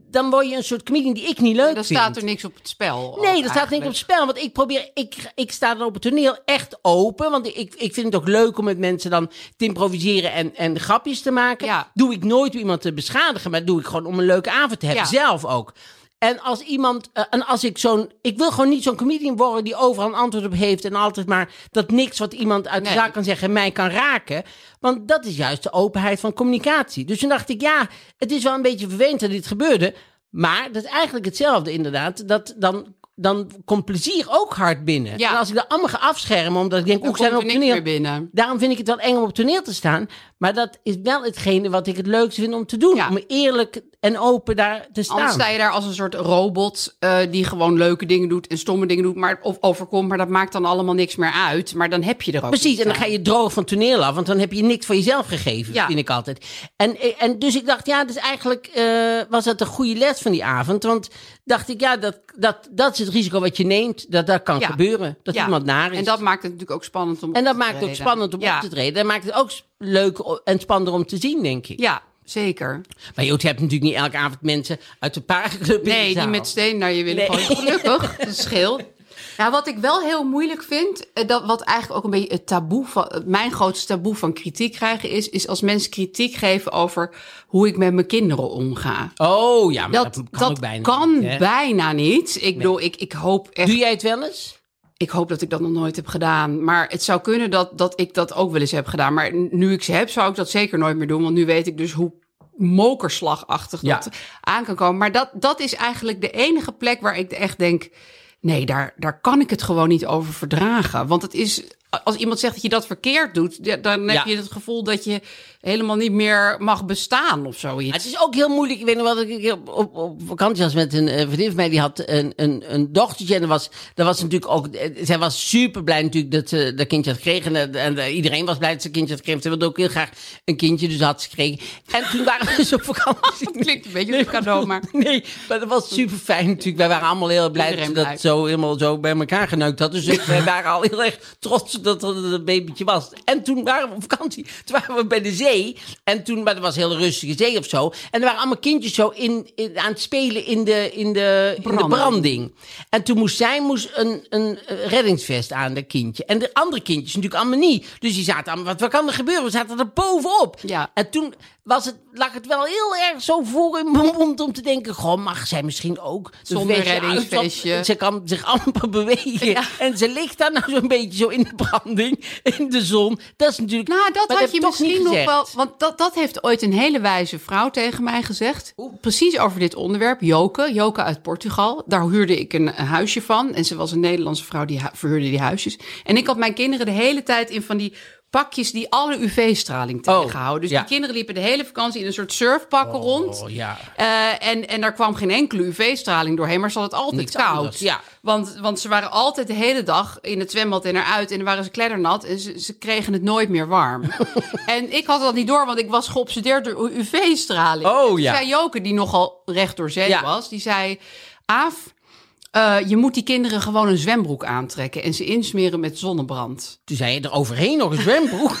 dan word je een soort comedian die ik niet leuk Dan vind. staat er niks op het spel. Nee, er staat niks op het spel. Want ik probeer, ik, ik sta dan op het toneel echt open. Want ik, ik vind het ook leuk om met mensen dan te improviseren en, en grapjes te maken. Ja. Doe ik nooit om iemand te beschadigen, maar doe ik gewoon om een leuke avond te hebben. Ja. Zelf ook. En als iemand, uh, en als ik zo'n, ik wil gewoon niet zo'n comedian worden die overal een antwoord op heeft en altijd maar dat niks wat iemand uit de Nee. zaak kan zeggen mij kan raken. Want dat is juist de openheid van communicatie. Dus toen dacht ik, ja, het is wel een beetje vervelend dat dit gebeurde. Maar dat is eigenlijk hetzelfde inderdaad. Dat dan, dan komt plezier ook hard binnen. Ja. En als ik dat allemaal ga afschermen, omdat ik denk, Dan ook zijn komt op er niks toneel. meer binnen. Daarom vind ik het wel eng om op toneel te staan. Maar dat is wel hetgene wat ik het leukste vind om te doen. Ja. Om eerlijk en open daar te staan. Anders sta je daar als een soort robot uh, die gewoon leuke dingen doet en stomme dingen doet, maar of overkomt, maar dat maakt dan allemaal niks meer uit. Maar dan heb je er ook Precies, niets en dan aan. ga je droog van toneel af, want dan heb je niks voor jezelf gegeven, Ja. vind ik altijd. En, en dus ik dacht, ja, dus eigenlijk uh, was dat een goede les van die avond. Want dacht ik, ja, dat, dat, dat is het risico wat je neemt, dat dat kan Ja. gebeuren. Dat Ja. iemand naar is. En dat maakt het natuurlijk ook spannend om En dat op te maakt het ook treden. spannend om ja. op te treden. Dat maakt het ook leuk en spannender om te zien, denk ik. Ja, zeker. Maar je hebt natuurlijk niet elke avond mensen uit de paardenclub in Nee, de die zaal. met steen naar je willen Nee. gooien. Gelukkig, dat scheelt. Ja, wat ik wel heel moeilijk vind, eh, dat wat eigenlijk ook een beetje het taboe van, mijn grootste taboe van kritiek krijgen is, is als mensen kritiek geven over hoe ik met mijn kinderen omga. Oh ja, maar dat, Dat, kan dat ook bijna kan niet, hè? bijna niet. Ik bedoel, ik, ik hoop echt. Doe jij het wel eens? Ik hoop dat ik dat nog nooit heb gedaan. Maar het zou kunnen dat, dat ik dat ook wel eens heb gedaan. Maar nu ik ze heb, zou ik dat zeker nooit meer doen. Want nu weet ik dus hoe mokerslagachtig Ja. dat aan kan komen. Maar dat, dat is eigenlijk de enige plek waar ik echt denk, nee, daar, daar kan ik het gewoon niet over verdragen. Want het is, als iemand zegt dat je dat verkeerd doet, ja, dan heb Ja. je het gevoel dat je helemaal niet meer mag bestaan of zoiets. Maar het is ook heel moeilijk. Ik weet nog wat ik op, op, op vakantie was met een uh, vriendin van mij. Die had een, een, een dochtertje. En dat was, dat was natuurlijk ook. eh, Zij was super blij natuurlijk dat ze dat kindje had gekregen. En, en uh, iedereen was blij dat ze een kindje had gekregen. Ze wilde ook heel graag een kindje, dus had ze gekregen. En toen waren we dus op vakantie. Dat klinkt een beetje als een cadeau, maar... Nee, maar dat was super fijn natuurlijk. Wij waren allemaal heel blij dat ze Iedereen dat blij. zo helemaal zo bij elkaar geneukt had. Dus we waren al heel erg trots dat er een babytje was. En toen waren we op vakantie. Toen waren we bij de zee. En toen, maar dat was een hele rustige zee of zo. En er waren allemaal kindjes zo in, in, aan het spelen in de, in, de, in de Branding. branding. En toen moest zij moest een, een reddingsvest aan, dat kindje. En de andere kindjes natuurlijk allemaal niet. Dus die zaten allemaal, wat, wat kan er gebeuren? We zaten er bovenop. Ja. En toen was het, lag het wel heel erg zo voor in mijn mond om te denken, goh, mag zij misschien ook de Zonder vestje reddingsvestje. uit? Ze kan zich amper bewegen. Ja. En ze ligt daar nou zo'n beetje zo in de branding, in de zon. Dat is natuurlijk... Nou, dat maar had heb je ik toch niet misschien nog gezegd. wel. Want dat, dat heeft ooit een hele wijze vrouw tegen mij gezegd. Precies over dit onderwerp. Joke. Joke uit Portugal. Daar huurde ik een, een huisje van. En ze was een Nederlandse vrouw die hu- verhuurde die huisjes. En ik had mijn kinderen de hele tijd in van die pakjes die alle U V-straling Oh, tegenhouden. Dus ja. die kinderen liepen de hele vakantie in een soort surfpakken rond. Oh, ja. Uh, en, en daar kwam geen enkele U V-straling doorheen, maar ze had het altijd Niks koud. anders, ja. Want, want ze waren altijd de hele dag in het zwembad en eruit. En dan waren ze kleddernat en ze, ze kregen het nooit meer warm. En ik had dat niet door, want ik was geobsedeerd door U V-straling. Oh, En toen ja. zei Joke, die nogal recht door zee Ja. was, die zei... Aaf, uh, je moet die kinderen gewoon een zwembroek aantrekken en ze insmeren met zonnebrand. Toen zei je er overheen nog een zwembroek.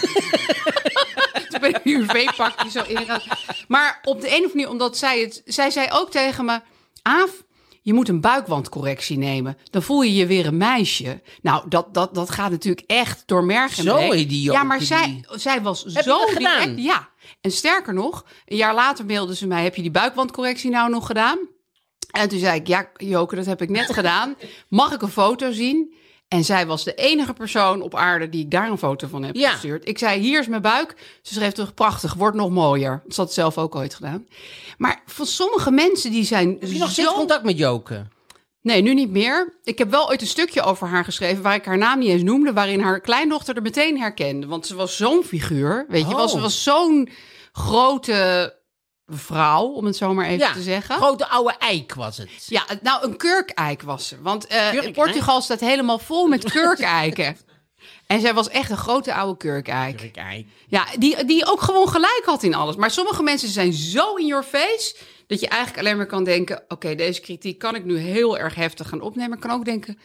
Toen ben ik een U V-pakje zo ingegaan. Maar op de een of andere manier, omdat zij het... Zij zei ook tegen me... Aaf, je moet een buikwandcorrectie nemen. Dan voel je je weer een meisje. Nou, dat, dat, dat gaat natuurlijk echt door merg en Zo, been. idioot, Ja, maar die- zij, zij was Heb je zo... dat gedaan? direct- Ja. En sterker nog, een jaar later mailde ze mij... Heb je die buikwandcorrectie nou nog gedaan? En toen zei ik, ja, Joke, dat heb ik net gedaan. Mag ik een foto zien? En zij was de enige persoon op aarde die ik daar een foto van heb Ja. gestuurd. Ik zei, hier is mijn buik. Ze schreef terug, prachtig, wordt nog mooier. Dat had ze zelf ook ooit gedaan. Maar van sommige mensen die zijn Heb je nog steeds zo... contact met Joke? Nee, nu niet meer. Ik heb wel ooit een stukje over haar geschreven... waar ik haar naam niet eens noemde... waarin haar kleindochter er meteen herkende. Want ze was zo'n figuur, weet je Oh. wel. Ze was zo'n grote vrouw, om het zo maar even Ja, te zeggen. grote oude eik was het. Ja, nou, een kurkeik was ze. Want eh, Kurkeik? Portugal staat helemaal vol met kurkeiken. En zij was echt een grote oude kurkeik. Eik. Ja, die, die ook gewoon gelijk had in alles. Maar sommige mensen zijn zo in your face... dat je eigenlijk alleen maar kan denken... oké, deze kritiek kan ik nu heel erg heftig gaan opnemen. Maar ik kan ook denken...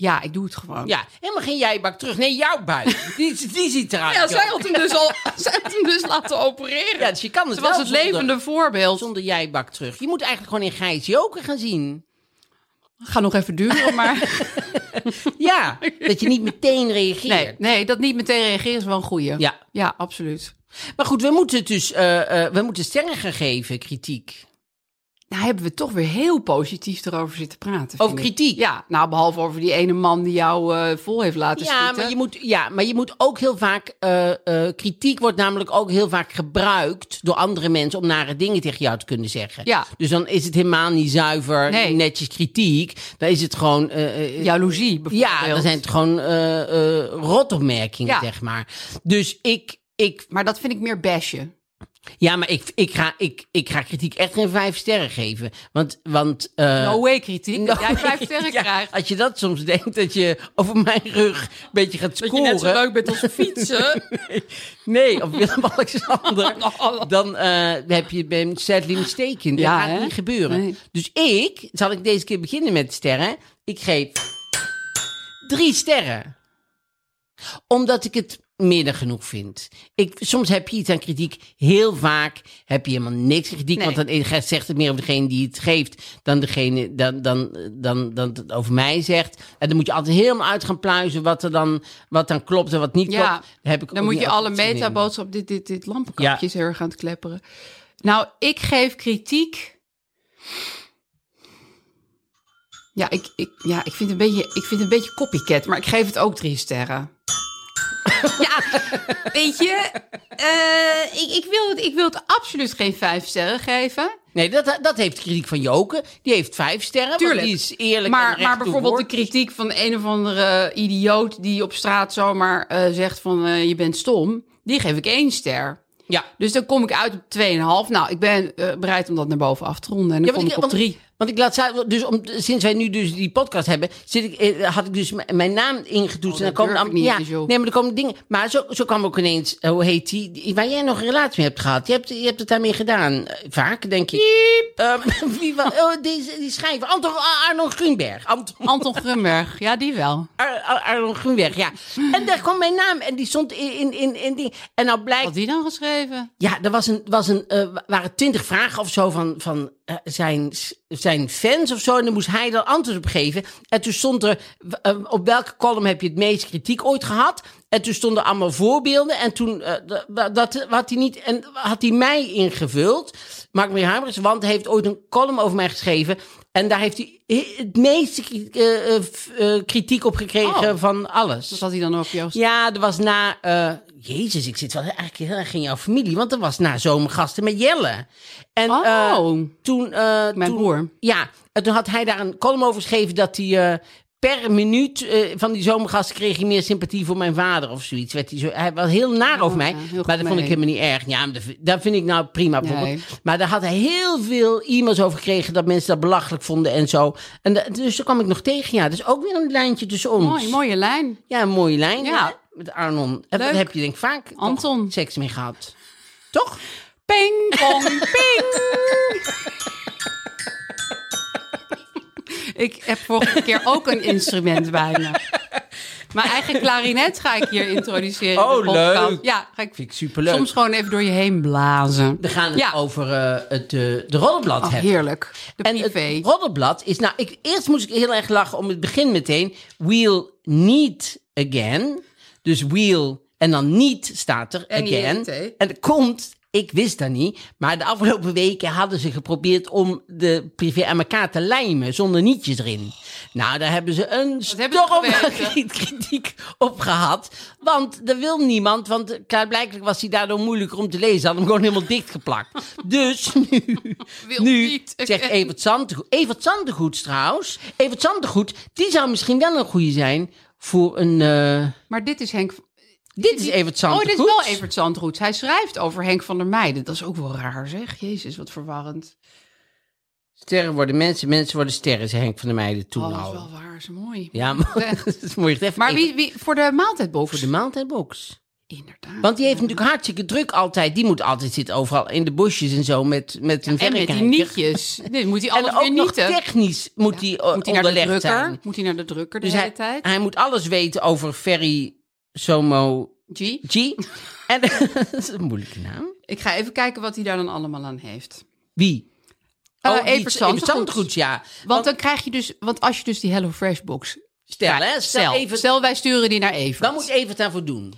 Ja, ik doe het gewoon. Ja, helemaal geen jijbak terug. Nee, jouw buik. Die, die ziet eruit. Ja, zij had hem dus al zij had hem dus laten opereren. Ja, dus je kan het Ze was wel het zonder- levende voorbeeld. Zonder jijbak terug. Je moet eigenlijk gewoon in Gijs Joker gaan zien. Ga nog even duren, maar... Ja, dat je niet meteen reageert. Nee, nee, dat niet meteen reageren is wel een goeie. Ja. Ja, absoluut. Maar goed, we moeten dus uh, uh, we moeten sterren gaan geven, kritiek. Nou hebben we toch weer heel positief erover zitten praten. Over vind ik. kritiek? Ja, nou behalve over die ene man die jou uh, vol heeft laten Ja schieten. maar, je moet, ja, maar je moet ook heel vaak... Uh, uh, kritiek wordt namelijk ook heel vaak gebruikt door andere mensen... om nare dingen tegen jou te kunnen zeggen. Ja. Dus dan is het helemaal niet zuiver, Nee. netjes kritiek. Dan is het gewoon... Uh, uh, Jaloezie bijvoorbeeld. ja, dan zijn het gewoon uh, uh, rotopmerkingen, Ja. zeg maar. Dus ik... ik Maar dat vind ik meer bashen. ja, maar ik, ik, ga, ik, ik ga kritiek echt geen vijf sterren geven. Want... want uh, No way kritiek, dat no jij way. vijf sterren Ja, krijgt. als je dat soms denkt, dat je over mijn rug een beetje gaat Dat scoren. je net zo leuk bent als fietsen. Nee, of Willem-Alexander. Oh. Dan uh, heb je ben sadly mistaken. Dat Ja, gaat hè? niet gebeuren. Nee. Dus ik, zal ik deze keer beginnen met sterren. Ik geef drie sterren. Omdat ik het meer dan genoeg vind. Ik, soms heb je iets aan kritiek. Heel vaak heb je helemaal niks aan kritiek. Nee. Want dan zegt het meer over degene die het geeft... dan degene dan, dan, dan, dan het over mij zegt. En dan moet je altijd helemaal uit gaan pluizen... wat er dan, wat dan klopt en wat niet Ja, klopt. Daar heb ik Dan ook moet niet je alle altijd zin in. metaboodschap, dit, dit, dit lampenkapje is Ja. heel erg aan het klepperen. Nou, ik geef kritiek. Ja, ik, ik, ja, ik vind het een beetje, ik vind het een beetje copycat, maar ik geef het ook drie sterren. Ja, weet je, uh, ik, ik, wil het, ik wil het absoluut geen vijf sterren geven. Nee, dat, dat heeft de kritiek van Joke. Die heeft vijf sterren. Tuurlijk. Want die is eerlijk en Maar, recht maar toe bijvoorbeeld de woord. kritiek van een of andere idioot die op straat zomaar uh, zegt van uh, je bent stom, die geef ik één ster. Ja. Dus dan kom ik uit op twee komma vijf. Nou, ik ben uh, bereid om dat naar boven af te ronden. En dan Ja, kom want ik op want- drie. Want ik laat zeggen, dus om, sinds wij nu dus die podcast hebben, zit ik, eh, had ik dus m- mijn naam ingetoetst. Oh, en dan dat komen durf dan, ik niet ja, eens, joh. nee, maar er komen dingen. Maar zo, zo kwam ook ineens, eh, hoe heet die, die, waar jij nog een relatie mee hebt gehad. Je hebt, je hebt het daarmee gedaan, eh, vaak, denk ik. Um, wie was, oh, die, die schrijver, Anton, Arnold Grunberg. Anton, Anton Grunberg, ja, die wel. Ar, Ar, Arnold Grunberg, ja. En daar kwam mijn naam en die stond in, in, in, in die. En nou blijkt. Wat had die dan geschreven? Ja, er was een, was een, uh, waren twintig vragen of zo van, van uh, zijn, zijn fans of zo. En dan moest hij dan antwoord op geven. En toen stond er, uh, op welke column heb je het meest kritiek ooit gehad? En toen stonden allemaal voorbeelden. En toen uh, dat, dat had hij niet, en had hij mij ingevuld. Mark Marie Huibers, want hij heeft ooit een column over mij geschreven. En daar heeft hij het meeste uh, uh, kritiek op gekregen Oh. van alles. Wat had hij dan op jou? Ja, er was na... Uh, Jezus, ik zit wel eigenlijk heel erg in jouw familie. Want er was na Zomergasten met Jelle. En Oh. uh, toen... Uh, Mijn toen, broer. Ja, en toen had hij daar een column over geschreven... dat hij uh, per minuut uh, van die Zomergasten kreeg hij meer sympathie voor mijn vader of zoiets. Werd hij, zo, hij was heel naar Oh, over mij. ja, heel Maar dat vond ik gemeen. helemaal niet erg. Ja, maar dat, dat vind ik nou prima. bijvoorbeeld. Nee. Maar daar had hij heel veel e-mails over gekregen... dat mensen dat belachelijk vonden en zo. En da- dus daar kwam ik nog tegen. Ja, dus ook weer een lijntje tussen ons. Mooi, mooie lijn. Ja, een mooie lijn. Ja. hè? Met Arnon. En Leuk. daar heb je denk ik vaak toch Anton. seks mee gehad. Toch? Ping, pong, ping. Ik heb vorige keer ook een instrument bij me. Mijn eigen klarinet ga ik hier introduceren. in Oh, de podcast. leuk. Ja, ga ik Vind ik superleuk. soms gewoon even door je heen blazen. We gaan het Ja. over uh, het uh, de Roddelblad Oh, hebben. heerlijk. De En privé. het Roddelblad is... Nou, ik, eerst moest ik heel erg lachen om het begin meteen. We'll need again. Dus we'll en dan niet staat er En again. niet, hè? En dat komt... Ik wist dat niet, maar de afgelopen weken hadden ze geprobeerd om de privé aan elkaar te lijmen zonder nietjes erin. Nou, daar hebben ze een hebben ze storm geweten. kritiek op gehad. Want dat wil niemand, want klaarblijkelijk was hij daardoor moeilijker om te lezen. Ze hadden hem gewoon helemaal dichtgeplakt. Dus nu, Wil nu niet. zegt Evert Zantegoed. Evert Zantegoed trouwens, Evert Zantegoed, die zou misschien wel een goede zijn voor een... Uh, Maar dit is Henk... dit is Evert Oh, Zantegoed. dit is wel Evert Zandroet. Hij schrijft over Henk van der Meijden. Dat is ook wel raar, zeg. Jezus, wat verwarrend. Sterren worden mensen, mensen worden sterren, zei Henk van der Meijden toen Oh, dat is al. wel waar. Dat is mooi. Ja, maar dat is mooi. Even Maar even wie, wie voor de maaltijdbox? voor de maaltijdbox. Inderdaad. Want die heeft natuurlijk hartstikke druk altijd. Die moet altijd zitten overal in de bosjes en zo met, met een En met die verrekijker. nietjes. Nee, moet hij En alles ook weer nog nieten. technisch moet hij uh, Moet hij naar de onderlegd drukker? zijn. Moet hij naar de drukker de Dus hele hij, tijd? hij moet alles weten over Ferry Somo G? G. En dat is een moeilijke naam. Ik ga even kijken wat hij daar dan allemaal aan heeft. Wie? Uh, Oh, Evert Evert Zandgoed. Zandgoed, ja. Want, Want dan krijg je dus... Want als je dus die HelloFresh box... stel, krijgt, hè, stel, stel, even, stel, wij sturen die naar Evert. wat moet Evert daarvoor doen?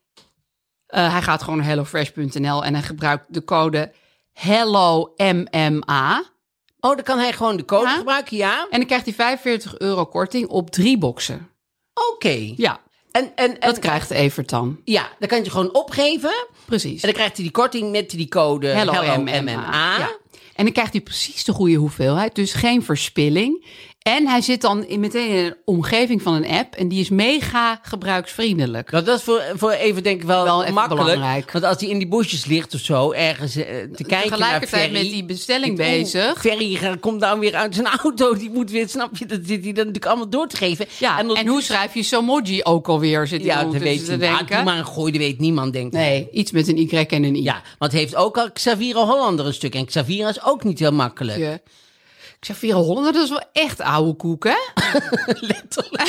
Uh, hij gaat gewoon naar hellofresh punt n l en hij gebruikt de code Hello M M A. Oh, dan kan hij gewoon de code Ja. gebruiken, ja? En dan krijgt hij vijfenveertig euro korting op drie boxen. Oké. Ja, En, en, en dat krijgt Evert dan. ja, dan kan je gewoon opgeven. Precies. En dan krijgt hij die korting met die code Hello, Hello M M A. M M A. Ja. En dan krijgt hij precies de goede hoeveelheid. Dus geen verspilling. En hij zit dan in meteen in een omgeving van een app. En die is mega gebruiksvriendelijk. Nou, dat is voor, voor even denk ik wel, Wel even makkelijk. belangrijk. Want als hij in die bosjes ligt of zo, ergens eh, te kijken naar Tegelijkertijd Ferry. met die bestelling Oeh, bezig. Ferry gaat- komt dan weer uit zijn auto. Die moet weer, snap je, dat zit hij dan natuurlijk allemaal door te geven. Ja, en, dan- hoe schrijf je Somoji ook alweer? Zit hij Ja, dat ondertussen weet te hij. denken. Ah, doe maar een gooi, dat weet niemand, denk ik. Nee, iets met een Y en een I. Ja, want heeft ook al Xavier Hollander een stuk. En Xavier is ook niet heel makkelijk. Je- Ik zeg Vera Hollander, dat is wel echt oude koek, hè? Letterlijk.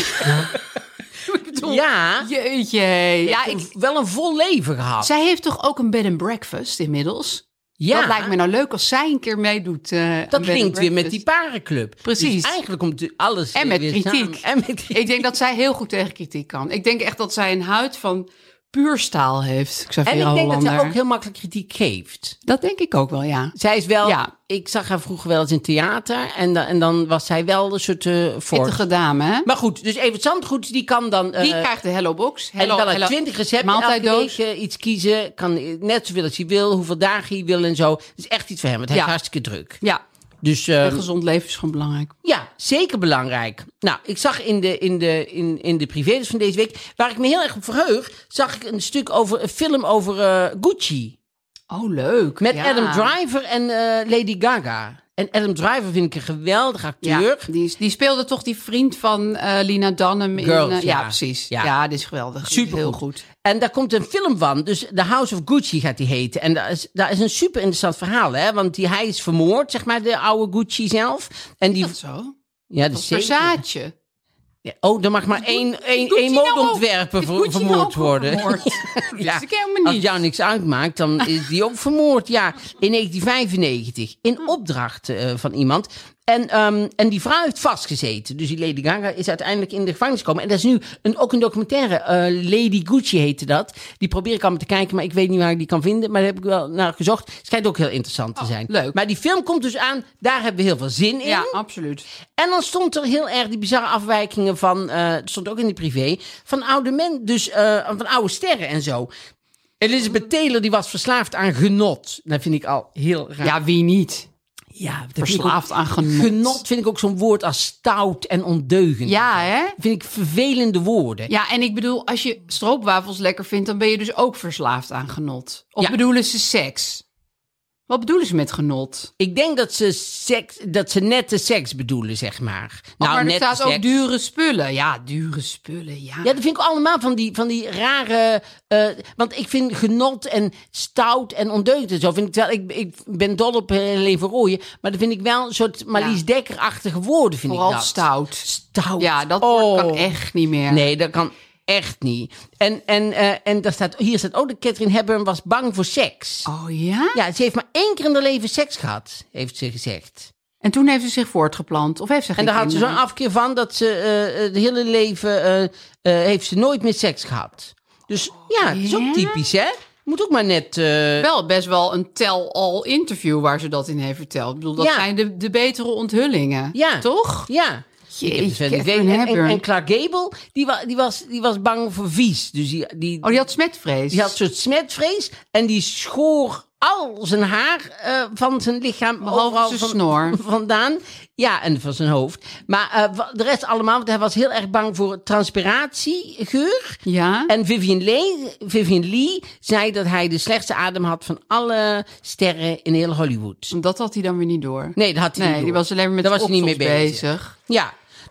Ik bedoel, Ja, jeetje. Ja, ik, wel een vol leven gehad. zij heeft toch ook een bed and breakfast inmiddels? Ja. Dat lijkt me nou leuk als zij een keer meedoet. eh, aan Dat bed and klinkt weer met die breakfast. parenclub. Precies. Dus eigenlijk komt het alles En met weer kritiek. samen. En met kritiek. Ik denk dat zij heel goed tegen kritiek kan. Ik denk echt dat zij een huid van puur staal heeft. Ik, En ik denk Hollander. dat zij ook heel makkelijk kritiek geeft. Dat denk ik ook wel, ja. Zij is wel... Ja. Ik zag haar vroeger wel eens in theater. En, dan- en dan was zij wel een soort uh, voor. Pittige dame, hè? Maar goed, dus Evert Zandgoed, die kan dan... uh, Die krijgt de Hello Box. en Hello, die kan uit hello- twintig recepten maaltijddoos. elke week uh, iets kiezen. Kan net zoveel als hij wil, hoeveel dagen hij wil en zo. Dat is echt iets voor hem, want hij Ja. is hartstikke druk. Ja, Dus een uh, gezond leven is gewoon belangrijk. ja, zeker belangrijk. Nou, ik zag in de, in de, in, in de privé's van deze week, waar ik me heel erg op verheug, zag ik een stuk over een film over uh, Gucci. Oh, leuk. Met Ja. Adam Driver en uh, Lady Gaga. En Adam Driver vind ik een geweldige acteur. Ja, die, is- die speelde toch die vriend van eh, Lina Dunham. In, Girls, eh, ja. ja. precies. Ja. Ja, dit is geweldig. Supergoed. Heel goed. En daar komt een film van. Dus The House of Gucci gaat die heten. En dat is, dat is een super interessant verhaal, hè? Want die, hij is vermoord, zeg maar, de oude Gucci zelf. En die, Is dat zo? ja, Dat is is Versace. Ja, oh, er mag maar één, één, Gucci één nou ook? modeontwerper Is ver- Gucci nou vermoord ook worden. vermoord? Ja, wist ik helemaal als niet. jou niks uitmaakt, dan is die ook vermoord. Ja, in negentien vijfennegentig. In opdracht uh, van iemand. En, um, en die vrouw heeft vastgezeten. Dus die Lady Gaga is uiteindelijk in de gevangenis gekomen. En dat is nu een, ook een documentaire. Uh, Lady Gucci heette dat. Die probeer ik allemaal te kijken, maar ik weet niet waar ik die kan vinden. Maar daar heb ik wel naar gezocht. Schijnt ook heel interessant te zijn. leuk. Maar die film komt dus aan. Daar hebben we heel veel zin in. Ja, absoluut. En dan stond er heel erg die bizarre afwijkingen van, uh, het stond ook in die privé, van oude mensen, dus uh, van oude sterren en zo. Elizabeth Taylor, die was verslaafd aan genot. Dat vind ik al heel raar. Ja, wie niet? Ja, dat vind ik Verslaafd ook- aan genot. Genot vind ik ook zo'n woord als stout en ondeugend. Ja, hè? Vind ik vervelende woorden. Ja, en ik bedoel, als je stroopwafels lekker vindt, dan ben je dus ook verslaafd aan genot. Of Ja. bedoelen ze seks? Wat bedoelen ze met genot? Ik denk dat ze, seks, dat ze nette seks bedoelen, zeg maar. Nou, maar er nette staat seks. ook dure spullen. Ja, dure spullen, ja. Ja, dat vind ik allemaal van die, van die rare... eh, want ik vind genot en stout en ondeugend en zo... Vind ik, wel, ik, ik ben dol op Helene van Rooyen... maar dat vind ik wel een soort Marlies Ja. Dekker-achtige woorden, vind Vooral ik dat. stout. Stout. Ja, dat oh. woord kan echt niet meer. Nee, dat kan echt niet. En, en, eh, en daar staat, hier staat ook dat Catherine Hepburn was bang voor seks. Oh ja? Ja, ze heeft maar één keer in haar leven seks gehad, heeft ze gezegd. En toen heeft ze zich voortgeplant? Of heeft ze En geen daar had ze zo'n kinderen? afkeer van dat ze uh, het hele leven uh, uh, heeft ze nooit meer seks gehad. Dus ja, dat is ook ja? typisch, hè? Moet ook maar net... Uh... Wel best wel een tell-all interview waar ze dat in heeft verteld. Ik bedoel, dat Ja. zijn de, de betere onthullingen. Ja. Toch? Ja. Ik heb dus wel die Catherine idee- en, en, Hepburn. en Clark Gable, die, wa, die, was, die was bang voor vies. Dus die, die, Oh, die had smetvrees. die had een soort smetvrees. En die schoor al zijn haar uh, van zijn lichaam Behalve overal zijn van, snor. vandaan. Ja, en van zijn hoofd. Maar uh, de rest allemaal, want hij was heel erg bang voor transpiratiegeur. Ja? En Vivian Lee, Vivian Lee zei dat hij de slechtste adem had van alle sterren in heel Hollywood. Dat had hij dan weer niet door. Nee, dat had hij Nee, niet die door. was alleen maar met Daar was hij niet mee oksels bezig. bezig. Ja,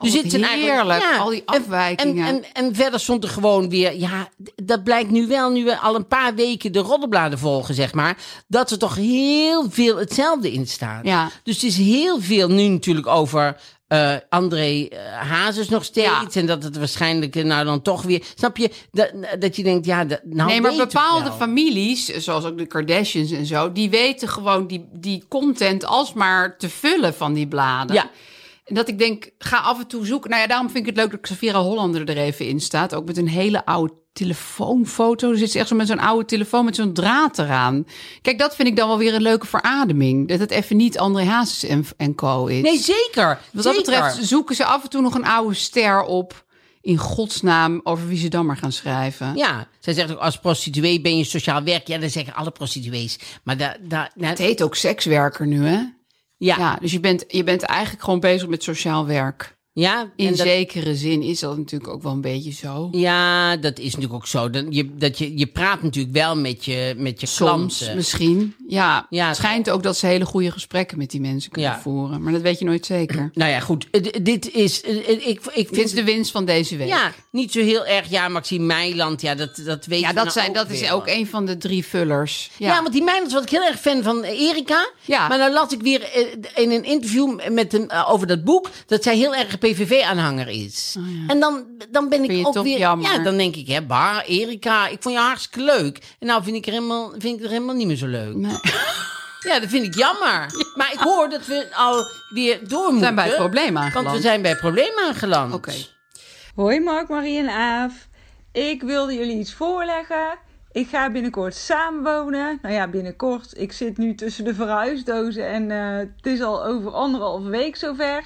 Oh, zit een heerlijk, al die afwijkingen. En, en, en, en verder stond er gewoon weer... Ja, dat blijkt nu wel, nu we al een paar weken de roddelbladen volgen, zeg maar... dat er toch heel veel hetzelfde in staat. Ja. Dus het is heel veel nu natuurlijk over... Uh, André uh, Hazes nog steeds. Ja. En dat het waarschijnlijk uh, nou dan toch weer... Snap je? Dat, dat je denkt, ja... Dat, nou nee, maar weet bepaalde wel. families, zoals ook de Kardashians en zo... die weten gewoon die, die content alsmaar te vullen van die bladen. Ja. En dat ik denk, ga af en toe zoeken. Nou ja, daarom vind ik het leuk dat Xaviera Hollander er even in staat. Ook met een hele oude telefoonfoto. Er zit ze echt zo met zo'n oude telefoon met zo'n draad eraan. Kijk, dat vind ik dan wel weer een leuke verademing. Dat het even niet André Hazes en, en co is. Nee, zeker. Wat zeker. dat betreft zoeken ze af en toe nog een oude ster op... in godsnaam over wie ze dan maar gaan schrijven. Ja, zij zegt ook, als prostituee ben je sociaal werk. Ja, dan zeggen alle prostituees. Maar daar... Da, nou, het heet ook sekswerker nu, hè? Ja. ja dus je bent, je bent eigenlijk gewoon bezig met sociaal werk. Ja, in dat, zekere zin is dat natuurlijk ook wel een beetje zo. Ja, dat is natuurlijk ook zo. Dat je, dat je, je praat natuurlijk wel met je, met je Soms, klanten. misschien. Ja, ja, het schijnt ook dat ze hele goede gesprekken met die mensen kunnen ja. voeren. Maar dat weet je nooit zeker. Nou ja, goed. Dit is... Ik, ik vind dit is de winst van deze week. Ja, niet zo heel erg. Ja, Maxime Meiland, ja, dat, dat weet ja, je dat, nou zijn, ook dat is weer. ook een van de drie vullers. Ja, ja want die Meiland was ik heel erg fan van Erika. Ja. Maar dan las ik weer in een interview met hem over dat boek... dat zij heel erg P V V-aanhanger is. Oh ja. En dan, dan ben ik ook weer... Jammer. Ja, dan denk ik, hè, bah, Erika, ik vond je hartstikke leuk. En nou vind ik, er helemaal, vind ik er helemaal niet meer zo leuk. Nee. Ja, dat vind ik jammer. Ja. Maar ik hoor dat we al weer door moeten. We zijn bij het probleem aangeland. Want we zijn bij het probleem aangeland. Oké. Okay. Hoi Mark, Marie en Aaf. Ik wilde jullie iets voorleggen. Ik ga binnenkort samenwonen. Nou ja, binnenkort. Ik zit nu tussen de verhuisdozen en uh, het is al over anderhalve week zover.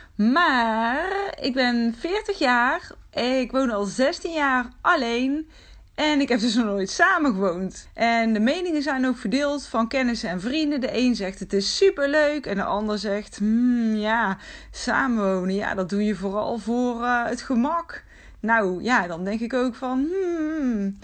Maar ik ben veertig jaar. Ik woon al zestien jaar alleen. En ik heb dus nog nooit samen gewoond. En de meningen zijn ook verdeeld van kennissen en vrienden. De een zegt het is superleuk. En de ander zegt, hmm, ja, samenwonen. Ja, dat doe je vooral voor uh, het gemak. Nou ja, dan denk ik ook van, hmm...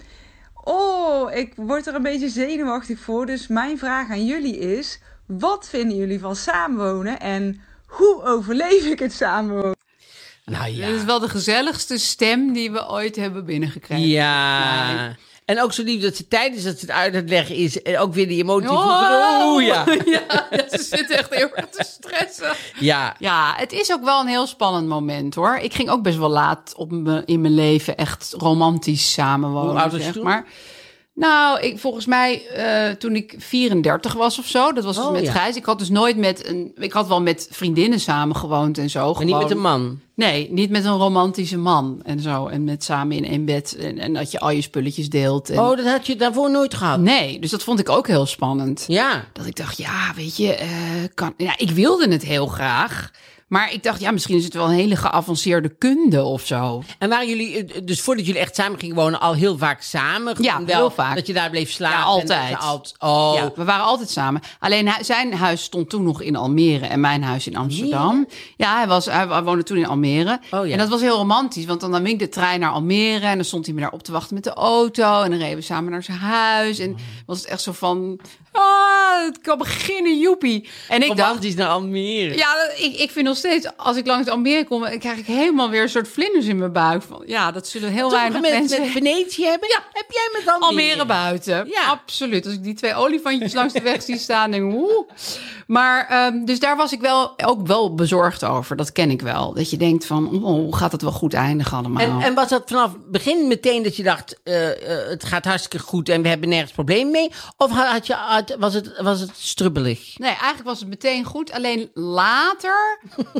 Oh, ik word er een beetje zenuwachtig voor. Dus mijn vraag aan jullie is, wat vinden jullie van samenwonen? En hoe overleef ik het samenwonen? Nou ja. Dit is wel de gezelligste stem die we ooit hebben binnengekregen. Ja. Nee. En ook zo lief dat ze tijdens dat ze het uit het leggen is... en ook weer die emotie oh, van... Oh ja. ja. Ja, ze zit echt heel erg te stressen. Ja. Ja, het is ook wel een heel spannend moment, hoor. Ik ging ook best wel laat op me, in mijn leven echt romantisch samenwonen. Hoe oud was je zeg toen? Maar. Nou, ik, volgens mij uh, toen ik vierendertig was of zo. Dat was dus oh, met ja. Gijs. Ik had dus nooit met een... Ik had wel met vriendinnen samen gewoond en zo. Maar gewoon. niet met een man? Nee, niet met een romantische man en zo. En met samen in één bed. En, en dat je al je spulletjes deelt. En... Oh, dat had je daarvoor nooit gehad? Nee, dus dat vond ik ook heel spannend. Ja. Dat ik dacht, ja, weet je, uh, kan... ja, ik wilde het heel graag. Maar ik dacht, ja, misschien is het wel een hele geavanceerde kunde of zo. En waren jullie, dus voordat jullie echt samen gingen wonen, al heel vaak samen? Ja, wel, heel vaak. Dat je daar bleef slapen? Ja, altijd. En altijd oh. Ja, we waren altijd samen. Alleen hij, zijn huis stond toen nog in Almere en mijn huis in Amsterdam. Ja, ja hij, was, hij woonde toen in Almere. Oh, ja. En dat was heel romantisch, want dan nam ik de trein naar Almere en dan stond hij me daar op te wachten met de auto. En dan reden we samen naar zijn huis. En was het echt zo van, ah, het kan beginnen, joepie. En ik dacht, is naar Almere. ja, ik, ik vind nog steeds, als ik langs Almere kom, dan krijg ik helemaal weer een soort vlinders in mijn buik. Van, ja, dat zullen heel weinig met, mensen... met Venetië hebben? Ja. Heb jij met Almere? Almere buiten. Ja. Absoluut. Als ik die twee olifantjes langs de weg zie staan, denk ik, oeh. Maar, um, dus daar was ik wel ook wel bezorgd over. Dat ken ik wel. Dat je denkt van, oh, gaat het wel goed eindigen allemaal? En, en was dat vanaf het begin meteen dat je dacht, uh, uh, het gaat hartstikke goed en we hebben nergens probleem mee? Of had je, had, was, het, was het strubbelig? Nee, eigenlijk was het meteen goed. Alleen later...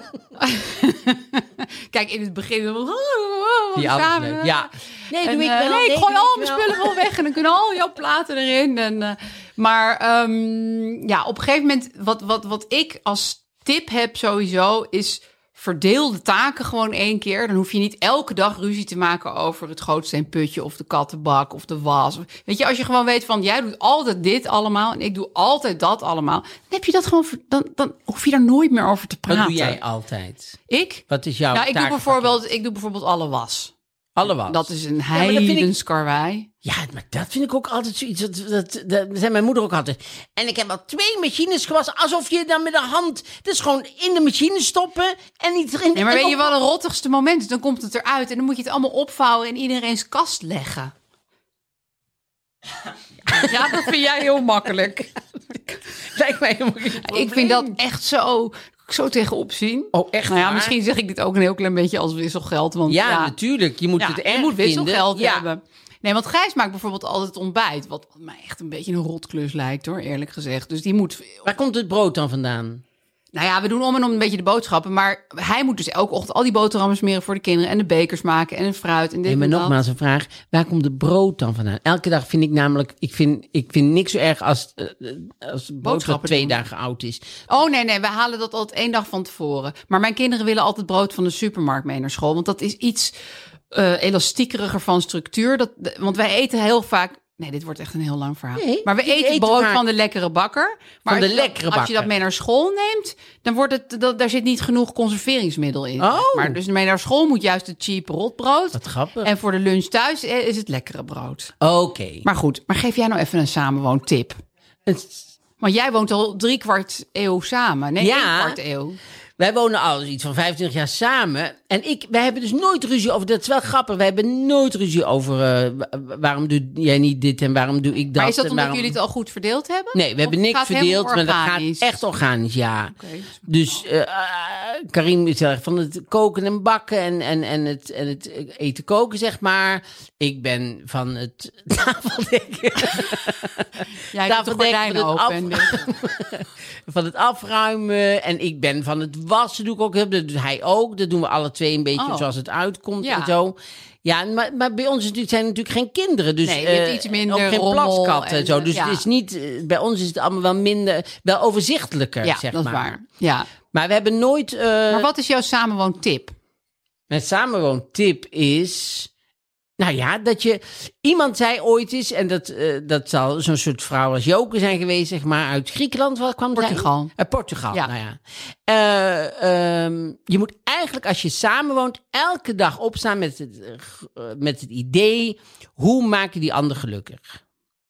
Kijk, in het begin... Die samen. Ja. Nee, doe en, ik uh, wel. nee, ik nee, gooi al ik mijn wel. spullen wel weg en dan kunnen al jouw platen erin. En, uh, maar um, ja, op een gegeven moment... Wat, wat, wat ik als tip heb sowieso is... Verdeel de taken gewoon één keer. Dan hoef je niet elke dag ruzie te maken over het gootsteenputje of de kattenbak of de was. Weet je, als je gewoon weet van jij doet altijd dit allemaal en ik doe altijd dat allemaal. Dan heb je dat gewoon, dan, dan hoef je daar nooit meer over te praten. Wat doe jij altijd? Ik? Wat is jouw Nou, ik doe takenpakket? bijvoorbeeld, ik doe bijvoorbeeld alle was. Alle was. Dat is een maar dat vind ik- heidenskarwei. Ja, maar dat vind ik ook altijd zoiets. Dat, dat, dat zei mijn moeder ook altijd. En ik heb al twee machines gewassen. Alsof je dan met de hand... Dus gewoon in de machine stoppen en niet erin... Nee, maar en weet je op- wat een rottigste moment is? Dan komt het eruit en dan moet je het allemaal opvouwen in iedereen's kast leggen. Ja, dat vind jij heel makkelijk. Lijkt mij helemaal geen probleem. Ik vind dat echt zo, zo tegenop zien. Oh, echt Nou ja, waar? misschien zeg ik dit ook een heel klein beetje als wisselgeld. Want Ja, ja, natuurlijk. Je moet ja, het je erg moet wisselgeld vinden. Ja. hebben. Nee, want Gijs maakt bijvoorbeeld altijd ontbijt. Wat mij echt een beetje een rotklus lijkt, hoor, eerlijk gezegd. Dus die moet... Waar komt het brood dan vandaan? Nou ja, we doen om en om een beetje de boodschappen. Maar hij moet dus elke ochtend al die boterhammen smeren voor de kinderen. En de bekers maken en een fruit en dit Nee, maar en dat. nogmaals een vraag. Waar komt het brood dan vandaan? Elke dag vind ik namelijk... Ik vind, ik vind niks zo erg als, uh, als brood dat Boodschappen twee doen. dagen oud is. Oh nee, nee, we halen dat altijd één dag van tevoren. Maar mijn kinderen willen altijd brood van de supermarkt mee naar school. Want dat is iets uh, elastiekeriger van structuur. Dat, want wij eten heel vaak... Nee, dit wordt echt een heel lang verhaal. Nee, maar we jullie eten eten brood vaak- van de lekkere bakker. Maar Van de als je dat- lekkere Als je bakker. dat mee naar school neemt, dan wordt het... Dat, daar zit niet genoeg conserveringsmiddel in. Oh. Maar dus mee naar school moet juist het cheap rotbrood. Wat grappig. En voor de lunch thuis is het lekkere brood. Oké. Maar goed, maar geef jij nou even een samenwoontip. Het- Want jij woont al drie kwart eeuw samen. Nee, Ja. één kwart eeuw. Wij wonen al iets van vijfentwintig jaar samen. En ik, wij hebben dus nooit ruzie over... Dat is wel grappig. Wij hebben nooit ruzie over... Uh, wa- waarom doe jij niet dit en waarom doe ik dat? Maar is dat en omdat waarom... jullie het al goed verdeeld hebben? Nee, we hebben Of niks het gaat helemaal verdeeld. Maar dat gaat organisch? echt organisch, ja. Oké. Dus uh, uh, Karim is heel erg van het koken en bakken en, en, en, het, en het eten koken, zeg maar. Ik ben van het tafeldekken. Jij Daarvan doet de gordijnen denk ik dat open. het En van het afruimen. En ik ben van het wassen, doe ik ook. Dat doet hij ook. Dat doen we alle twee een beetje Oh. zoals het uitkomt Ja. en zo. Ja, maar, maar bij ons is natuurlijk, zijn er natuurlijk geen kinderen. Dus Nee, je hebt eh, iets minder ook geen rommel plaskatten en en, zo. eh, Dus ja. het is niet, eh, bij ons is het allemaal wel minder, wel overzichtelijker, ja, zeg dat is maar. waar. Ja. Maar we hebben nooit... eh, Maar wat is jouw samenwoontip? Mijn samenwoontip is... Nou ja, dat je... Iemand zei ooit eens, en dat, eh, dat zal zo'n soort vrouw als Joke zijn geweest, zeg maar, uit Griekenland. Wat kwam zij? Portugal. Uit Portugal, Ja. nou ja. Eh, ehm, je moet eigenlijk, als je samenwoont, elke dag opstaan met het, eh, g- eh, met het idee, hoe maak je die ander gelukkig?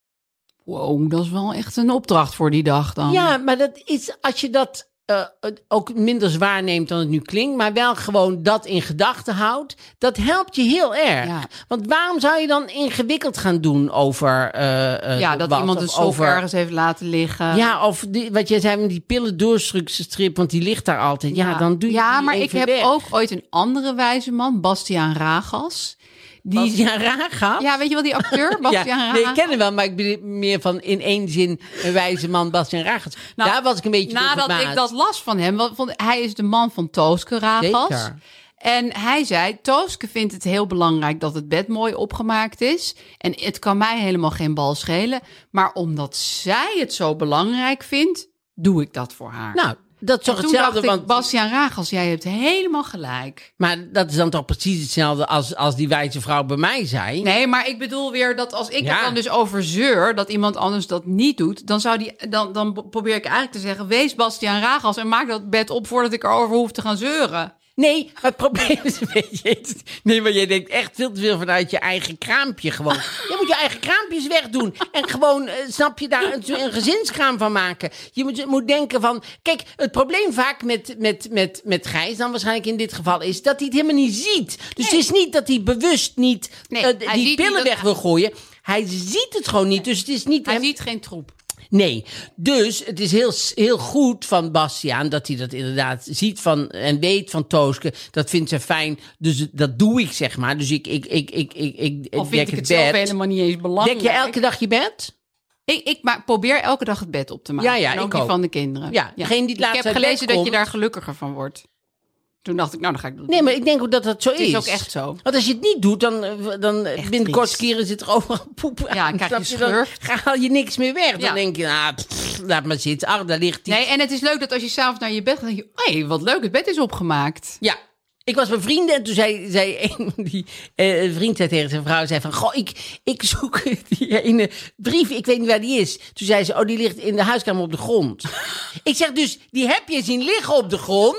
Wow, dat is wel echt een opdracht voor die dag dan. Ja, maar dat is, als je dat uh, ook minder zwaar neemt dan het nu klinkt, maar wel gewoon dat in gedachten houdt, dat helpt je heel erg. Ja. Want waarom zou je dan ingewikkeld gaan doen over uh, uh, Ja, dat wat, iemand of een sok over ergens heeft laten liggen. Ja, of die, wat jij zei met die pillendoorstrip, want die ligt daar altijd. Ja, dan doe je Ja, die maar ik even heb weg. ook ooit een andere wijze man, Bastiaan Ragas. Die, Bastiaan Ragas? Ja, weet je wel, die acteur, Bastiaan Ja, Ragas? nee, ik ken hem wel, maar ik ben meer van in één zin een wijze man, Bastiaan Ragas. Nou, Daar was ik een beetje door Nadat ik verbaasd. dat las van hem, want vond- hij is de man van Tooske Ragas. Zeker. En hij zei, Tooske vindt het heel belangrijk dat het bed mooi opgemaakt is. En het kan mij helemaal geen bal schelen. Maar omdat zij het zo belangrijk vindt, doe ik dat voor haar. Nou, dat is toch En toen hetzelfde, dacht ik, want Bastiaan Ragas, jij hebt helemaal gelijk. maar dat is dan toch precies hetzelfde als, als die wijze vrouw bij mij zei. Nee, maar ik bedoel weer dat als ik Ja. er dan dus over zeur dat iemand anders dat niet doet, dan zou die, dan, dan probeer ik eigenlijk te zeggen, wees Bastiaan Ragas en maak dat bed op voordat ik erover hoef te gaan zeuren. Nee, maar het probleem is een beetje... Nee, maar jij denkt echt veel te veel vanuit je eigen kraampje gewoon. Je moet je eigen kraampjes wegdoen. En gewoon, eh, snap je, daar een, een gezinskraam van maken. Je moet, je moet denken van... Kijk, het probleem vaak met, met, met, met Gijs dan waarschijnlijk in dit geval is... dat hij het helemaal niet ziet. Dus het is niet dat hij bewust niet Nee, eh, hij die ziet pillen niet dat- weg wil gooien. Hij ziet het gewoon niet. Dus het is niet... Hij hem- ziet geen troep. Nee, dus het is heel, heel goed van Bastiaan dat hij dat inderdaad ziet van en weet van Tooske. Dat vindt ze fijn, dus dat doe ik, zeg maar. Dus ik, ik, ik, ik, ik, ik Of dek vind ik het bed. zelf helemaal niet eens belangrijk. Dek je elke dag je bed? Ik, ik ma- probeer elke dag het bed op te maken. Ja, ja, en ook ik die ook. van de kinderen. Ja, degene die het Ik laatst heb uit bed gelezen dat je komt. daar gelukkiger van wordt. Toen dacht ik, nou, dan ga ik dat Nee, doen. maar ik denk ook dat dat zo Het is. is ook echt zo. Want als je het niet doet, dan, dan binnen korte triest. keren zit er overal poep aan. Ja, dan krijg je Snap Dan schurft. haal je niks meer weg. Dan Ja. denk je, nou, pff, laat maar zitten. Ach, daar ligt die. Nee, en het is leuk dat als je s'avonds naar je bed gaat, denk je, hé, hey, wat leuk, het bed is opgemaakt. Ja, ik was bij vrienden en toen zei, zei een, die, eh, een vriend zei tegen zijn vrouw, zei van, goh, ik, ik zoek die ene brief, ik weet niet waar die is. Toen zei ze, oh, die ligt in de huiskamer op de grond. Ik zeg dus, die heb je zien liggen op de grond.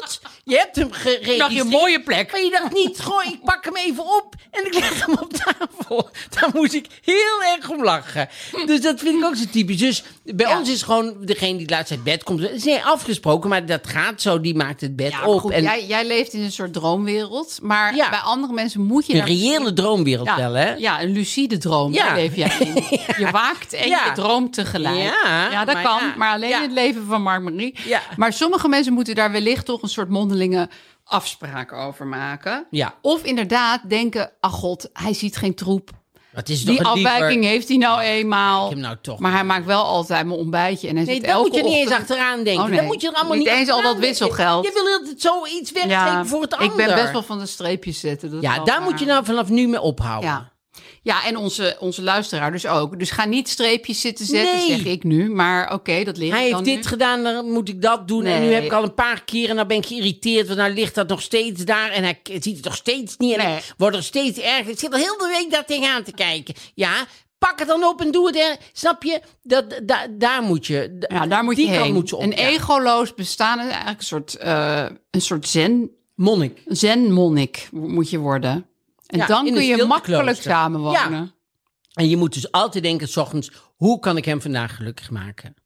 Je hebt hem geregistreerd. Dacht je, een mooie plek. Maar je dacht niet, goh, ik pak hem even op en ik leg hem op tafel. Daar moest ik heel erg om lachen. Dus dat vind ik ook zo typisch. Dus bij Ja. ons is gewoon degene die laatst uit bed komt. Het is niet afgesproken, maar dat gaat zo. Die maakt het bed Ja, maar op. goed, en jij, jij leeft in een soort droomwereld. Maar Ja. bij andere mensen moet je... een daar- reële droomwereld ja, wel, hè? Ja, een lucide droom. Ja. Daar leef jij in. Je waakt en Ja. je droomt tegelijk. Ja, ja dat maar kan. ja. Maar alleen Ja. in het leven van Mark Marie. Ja. Maar sommige mensen moeten daar wellicht toch een soort mondelinge afspraken over maken. Ja. Of inderdaad denken, ach god, hij ziet geen troep. Dat is Die toch liever- afwijking heeft hij nou eenmaal. Ik heb nou toch Maar hij maakt wel altijd mijn ontbijtje. En hij Nee, zit daar elke moet je niet eens ochtend- achteraan denken. Oh, nee. Dan moet je er allemaal Niet niet eens al achteraan dat denken. wisselgeld. Je wil altijd zoiets weggeven Ja, voor het ander. ik ben best wel van de streepjes zetten. Dat is Ja, wel daar waar. moet je nou vanaf nu mee ophouden. Ja. Ja, en onze, onze luisteraar dus ook. Dus ga niet streepjes zitten zetten, Nee. zeg ik nu. Maar oké, dat ligt Hij dan heeft dit nu. gedaan, dan moet ik dat doen. En nu Nee. heb ik al een paar keer en dan ben ik geïrriteerd. Want nou ligt dat nog steeds daar en hij k- ziet het nog steeds niet. En Nee. ik word er steeds erger. Ik zit al heel de week daar tegenaan te kijken. Ja, pak het dan op en doe het. Er. Snap je? Dat, da, daar moet je... d- Ja, daar moet die je kant heen. moet je op. Een Ja. egoloos bestaan is eigenlijk een soort, eh, een soort zen, Monnik. zen-monnik moet je worden. En Ja, dan in kun een je makkelijk stilteklooster. samenwonen. Ja. En je moet dus altijd denken, 's ochtends, hoe kan ik hem vandaag gelukkig maken?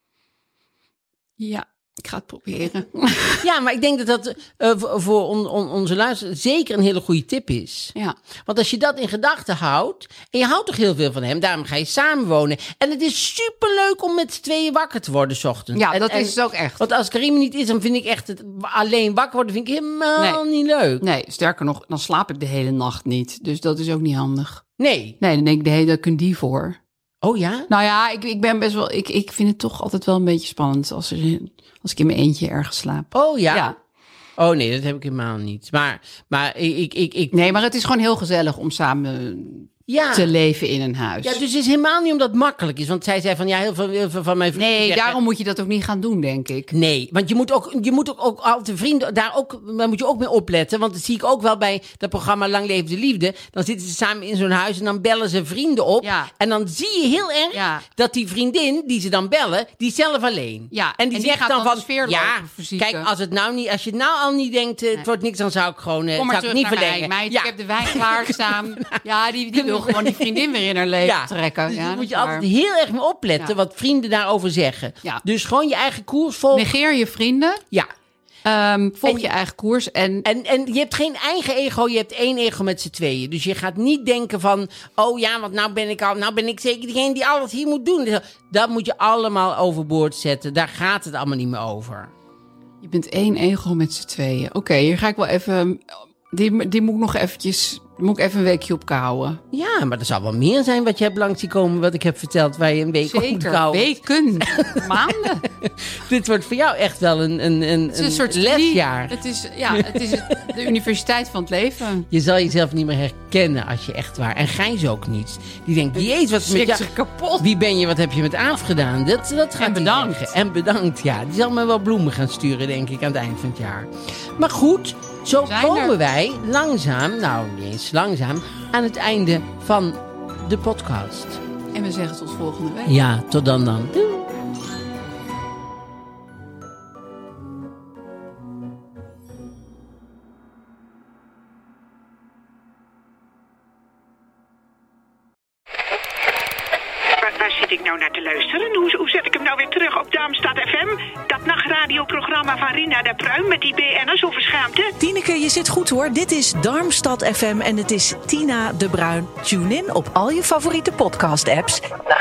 Ja, ik ga het proberen. Ja, maar ik denk dat dat eh, voor voor on- on- onze luisteraars zeker een hele goede tip is. Ja. Want als je dat in gedachten houdt, en je houdt toch heel veel van hem, daarom ga je samenwonen. En het is superleuk om met z'n tweeën wakker te worden 's ochtends. Ja, En- dat en- is het ook echt. Want als Karim er niet is, dan vind ik echt het alleen wakker worden vind ik helemaal Nee. niet leuk. Nee, sterker nog, dan slaap ik de hele nacht niet. Dus dat is ook niet handig. Nee. Nee, dan denk ik de hele dag, kun die voor. Oh ja? Nou ja, ik, ik ben best wel. Ik, ik vind het toch altijd wel een beetje spannend als, er, als ik in mijn eentje ergens slaap. Oh ja? Ja. Oh nee, dat heb ik helemaal niet. Maar, maar ik, ik, ik, ik Nee, maar het is gewoon heel gezellig om samen ja. te leven in een huis. Ja, dus het is helemaal niet omdat het makkelijk is. Want zij zei van, ja, heel veel, heel veel van mijn vrienden Nee, zeggen- daarom moet je dat ook niet gaan doen, denk ik. Nee, want je moet ook, je moet ook, ook altijd vrienden, daar, ook, daar moet je ook mee opletten. Want dat zie ik ook wel bij dat programma Lang Leef de Liefde. Dan zitten ze samen in zo'n huis en dan bellen ze vrienden op. Ja. En dan zie je heel erg Ja. dat die vriendin die ze dan bellen, die is zelf alleen. Ja, en die en die zegt gaat dan dan van, de sfeer ja, lopen verzieken. kijk, als, het nou niet, als je het nou al niet denkt, eh, het wordt niks, dan zou ik gewoon, eh, Kom maar zou ik terug niet naar verlengen. mij, meid. Ja. Ik heb de wijn klaarstaan. Ja, die, die wil gewoon die vriendin weer in haar leven Ja, trekken. dus Ja, daar dat moet is je waar. altijd heel erg mee opletten Ja. wat vrienden daarover zeggen. Ja. Dus gewoon je eigen koers volgen. Negeer je vrienden. Ja. Ehm, volg En- je eigen koers. En, En, en je hebt geen eigen ego, je hebt één ego met z'n tweeën. Dus je gaat niet denken van, oh ja, want nou ben ik al, nou ben ik zeker degene die alles hier moet doen. Dus dat moet je allemaal overboord zetten. Daar gaat het allemaal niet meer over. je bent één ego met z'n tweeën. Oké, hier ga ik wel even... Die, die moet ik nog eventjes... Moet ik even een weekje op kouwen. Ja, maar er zal wel meer zijn wat je hebt langs zien komen, wat ik heb verteld, waar je een week op moet Zeker, houden. weken, maanden. Dit wordt voor jou echt wel een, een, een, Het is een soort lesjaar. Het is, ja, het is het- de universiteit van het leven. Je zal jezelf niet meer herkennen als je echt waar. En Gijs ook niet. Die denkt, jezus, wat met Schrikt jou... zich kapot. Wie ben je, wat heb je met Aaf gedaan? Dat, dat gaat En hij bedankt. zeggen. En bedankt, ja. Die zal me wel bloemen gaan sturen, denk ik, aan het eind van het jaar. Maar goed, zo Zijn komen er. wij langzaam, nou niet eens langzaam, aan het einde van de podcast. En we zeggen tot volgende week. Ja, tot dan dan. Doei. Waar, waar zit ik nou naar te luisteren? Hoe, hoe zet ik hem nou weer terug op Darmstad F M? Dat nachtradioprogramma van Rina de Pruim met die B N'ers over schaamte? Tineke, je zit goed hoor. Dit is Darmstad F M en het is Tina de Bruin. Tune in op al je favoriete podcast-apps.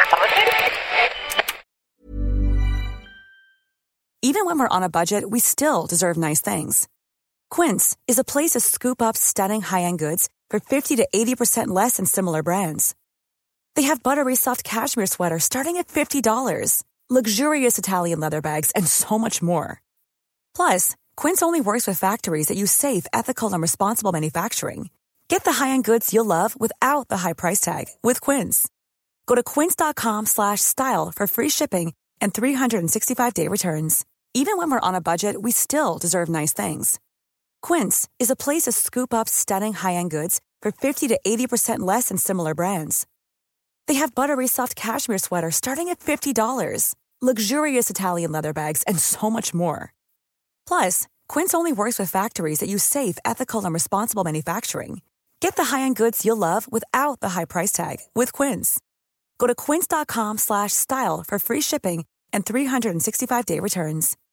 Even when we're on a budget, we still deserve nice things. Quince is a place to scoop up stunning high-end goods for fifty to eighty percent less than similar brands. They have buttery soft cashmere sweaters starting at fifty dollars, luxurious Italian leather bags, and so much more. Plus, Quince only works with factories that use safe, ethical, and responsible manufacturing. Get the high-end goods you'll love without the high price tag with Quince. Go to quince.com slash style for free shipping and three sixty-five day returns. Even when we're on a budget, we still deserve nice things. Quince is a place to scoop up stunning high-end goods for fifty to eighty percent less than similar brands. They have buttery soft cashmere sweaters starting at fifty dollars, luxurious Italian leather bags, and so much more. Plus, Quince only works with factories that use safe, ethical, and responsible manufacturing. Get the high-end goods you'll love without the high price tag with Quince. Go to quince.com slash style for free shipping and three sixty-five day returns.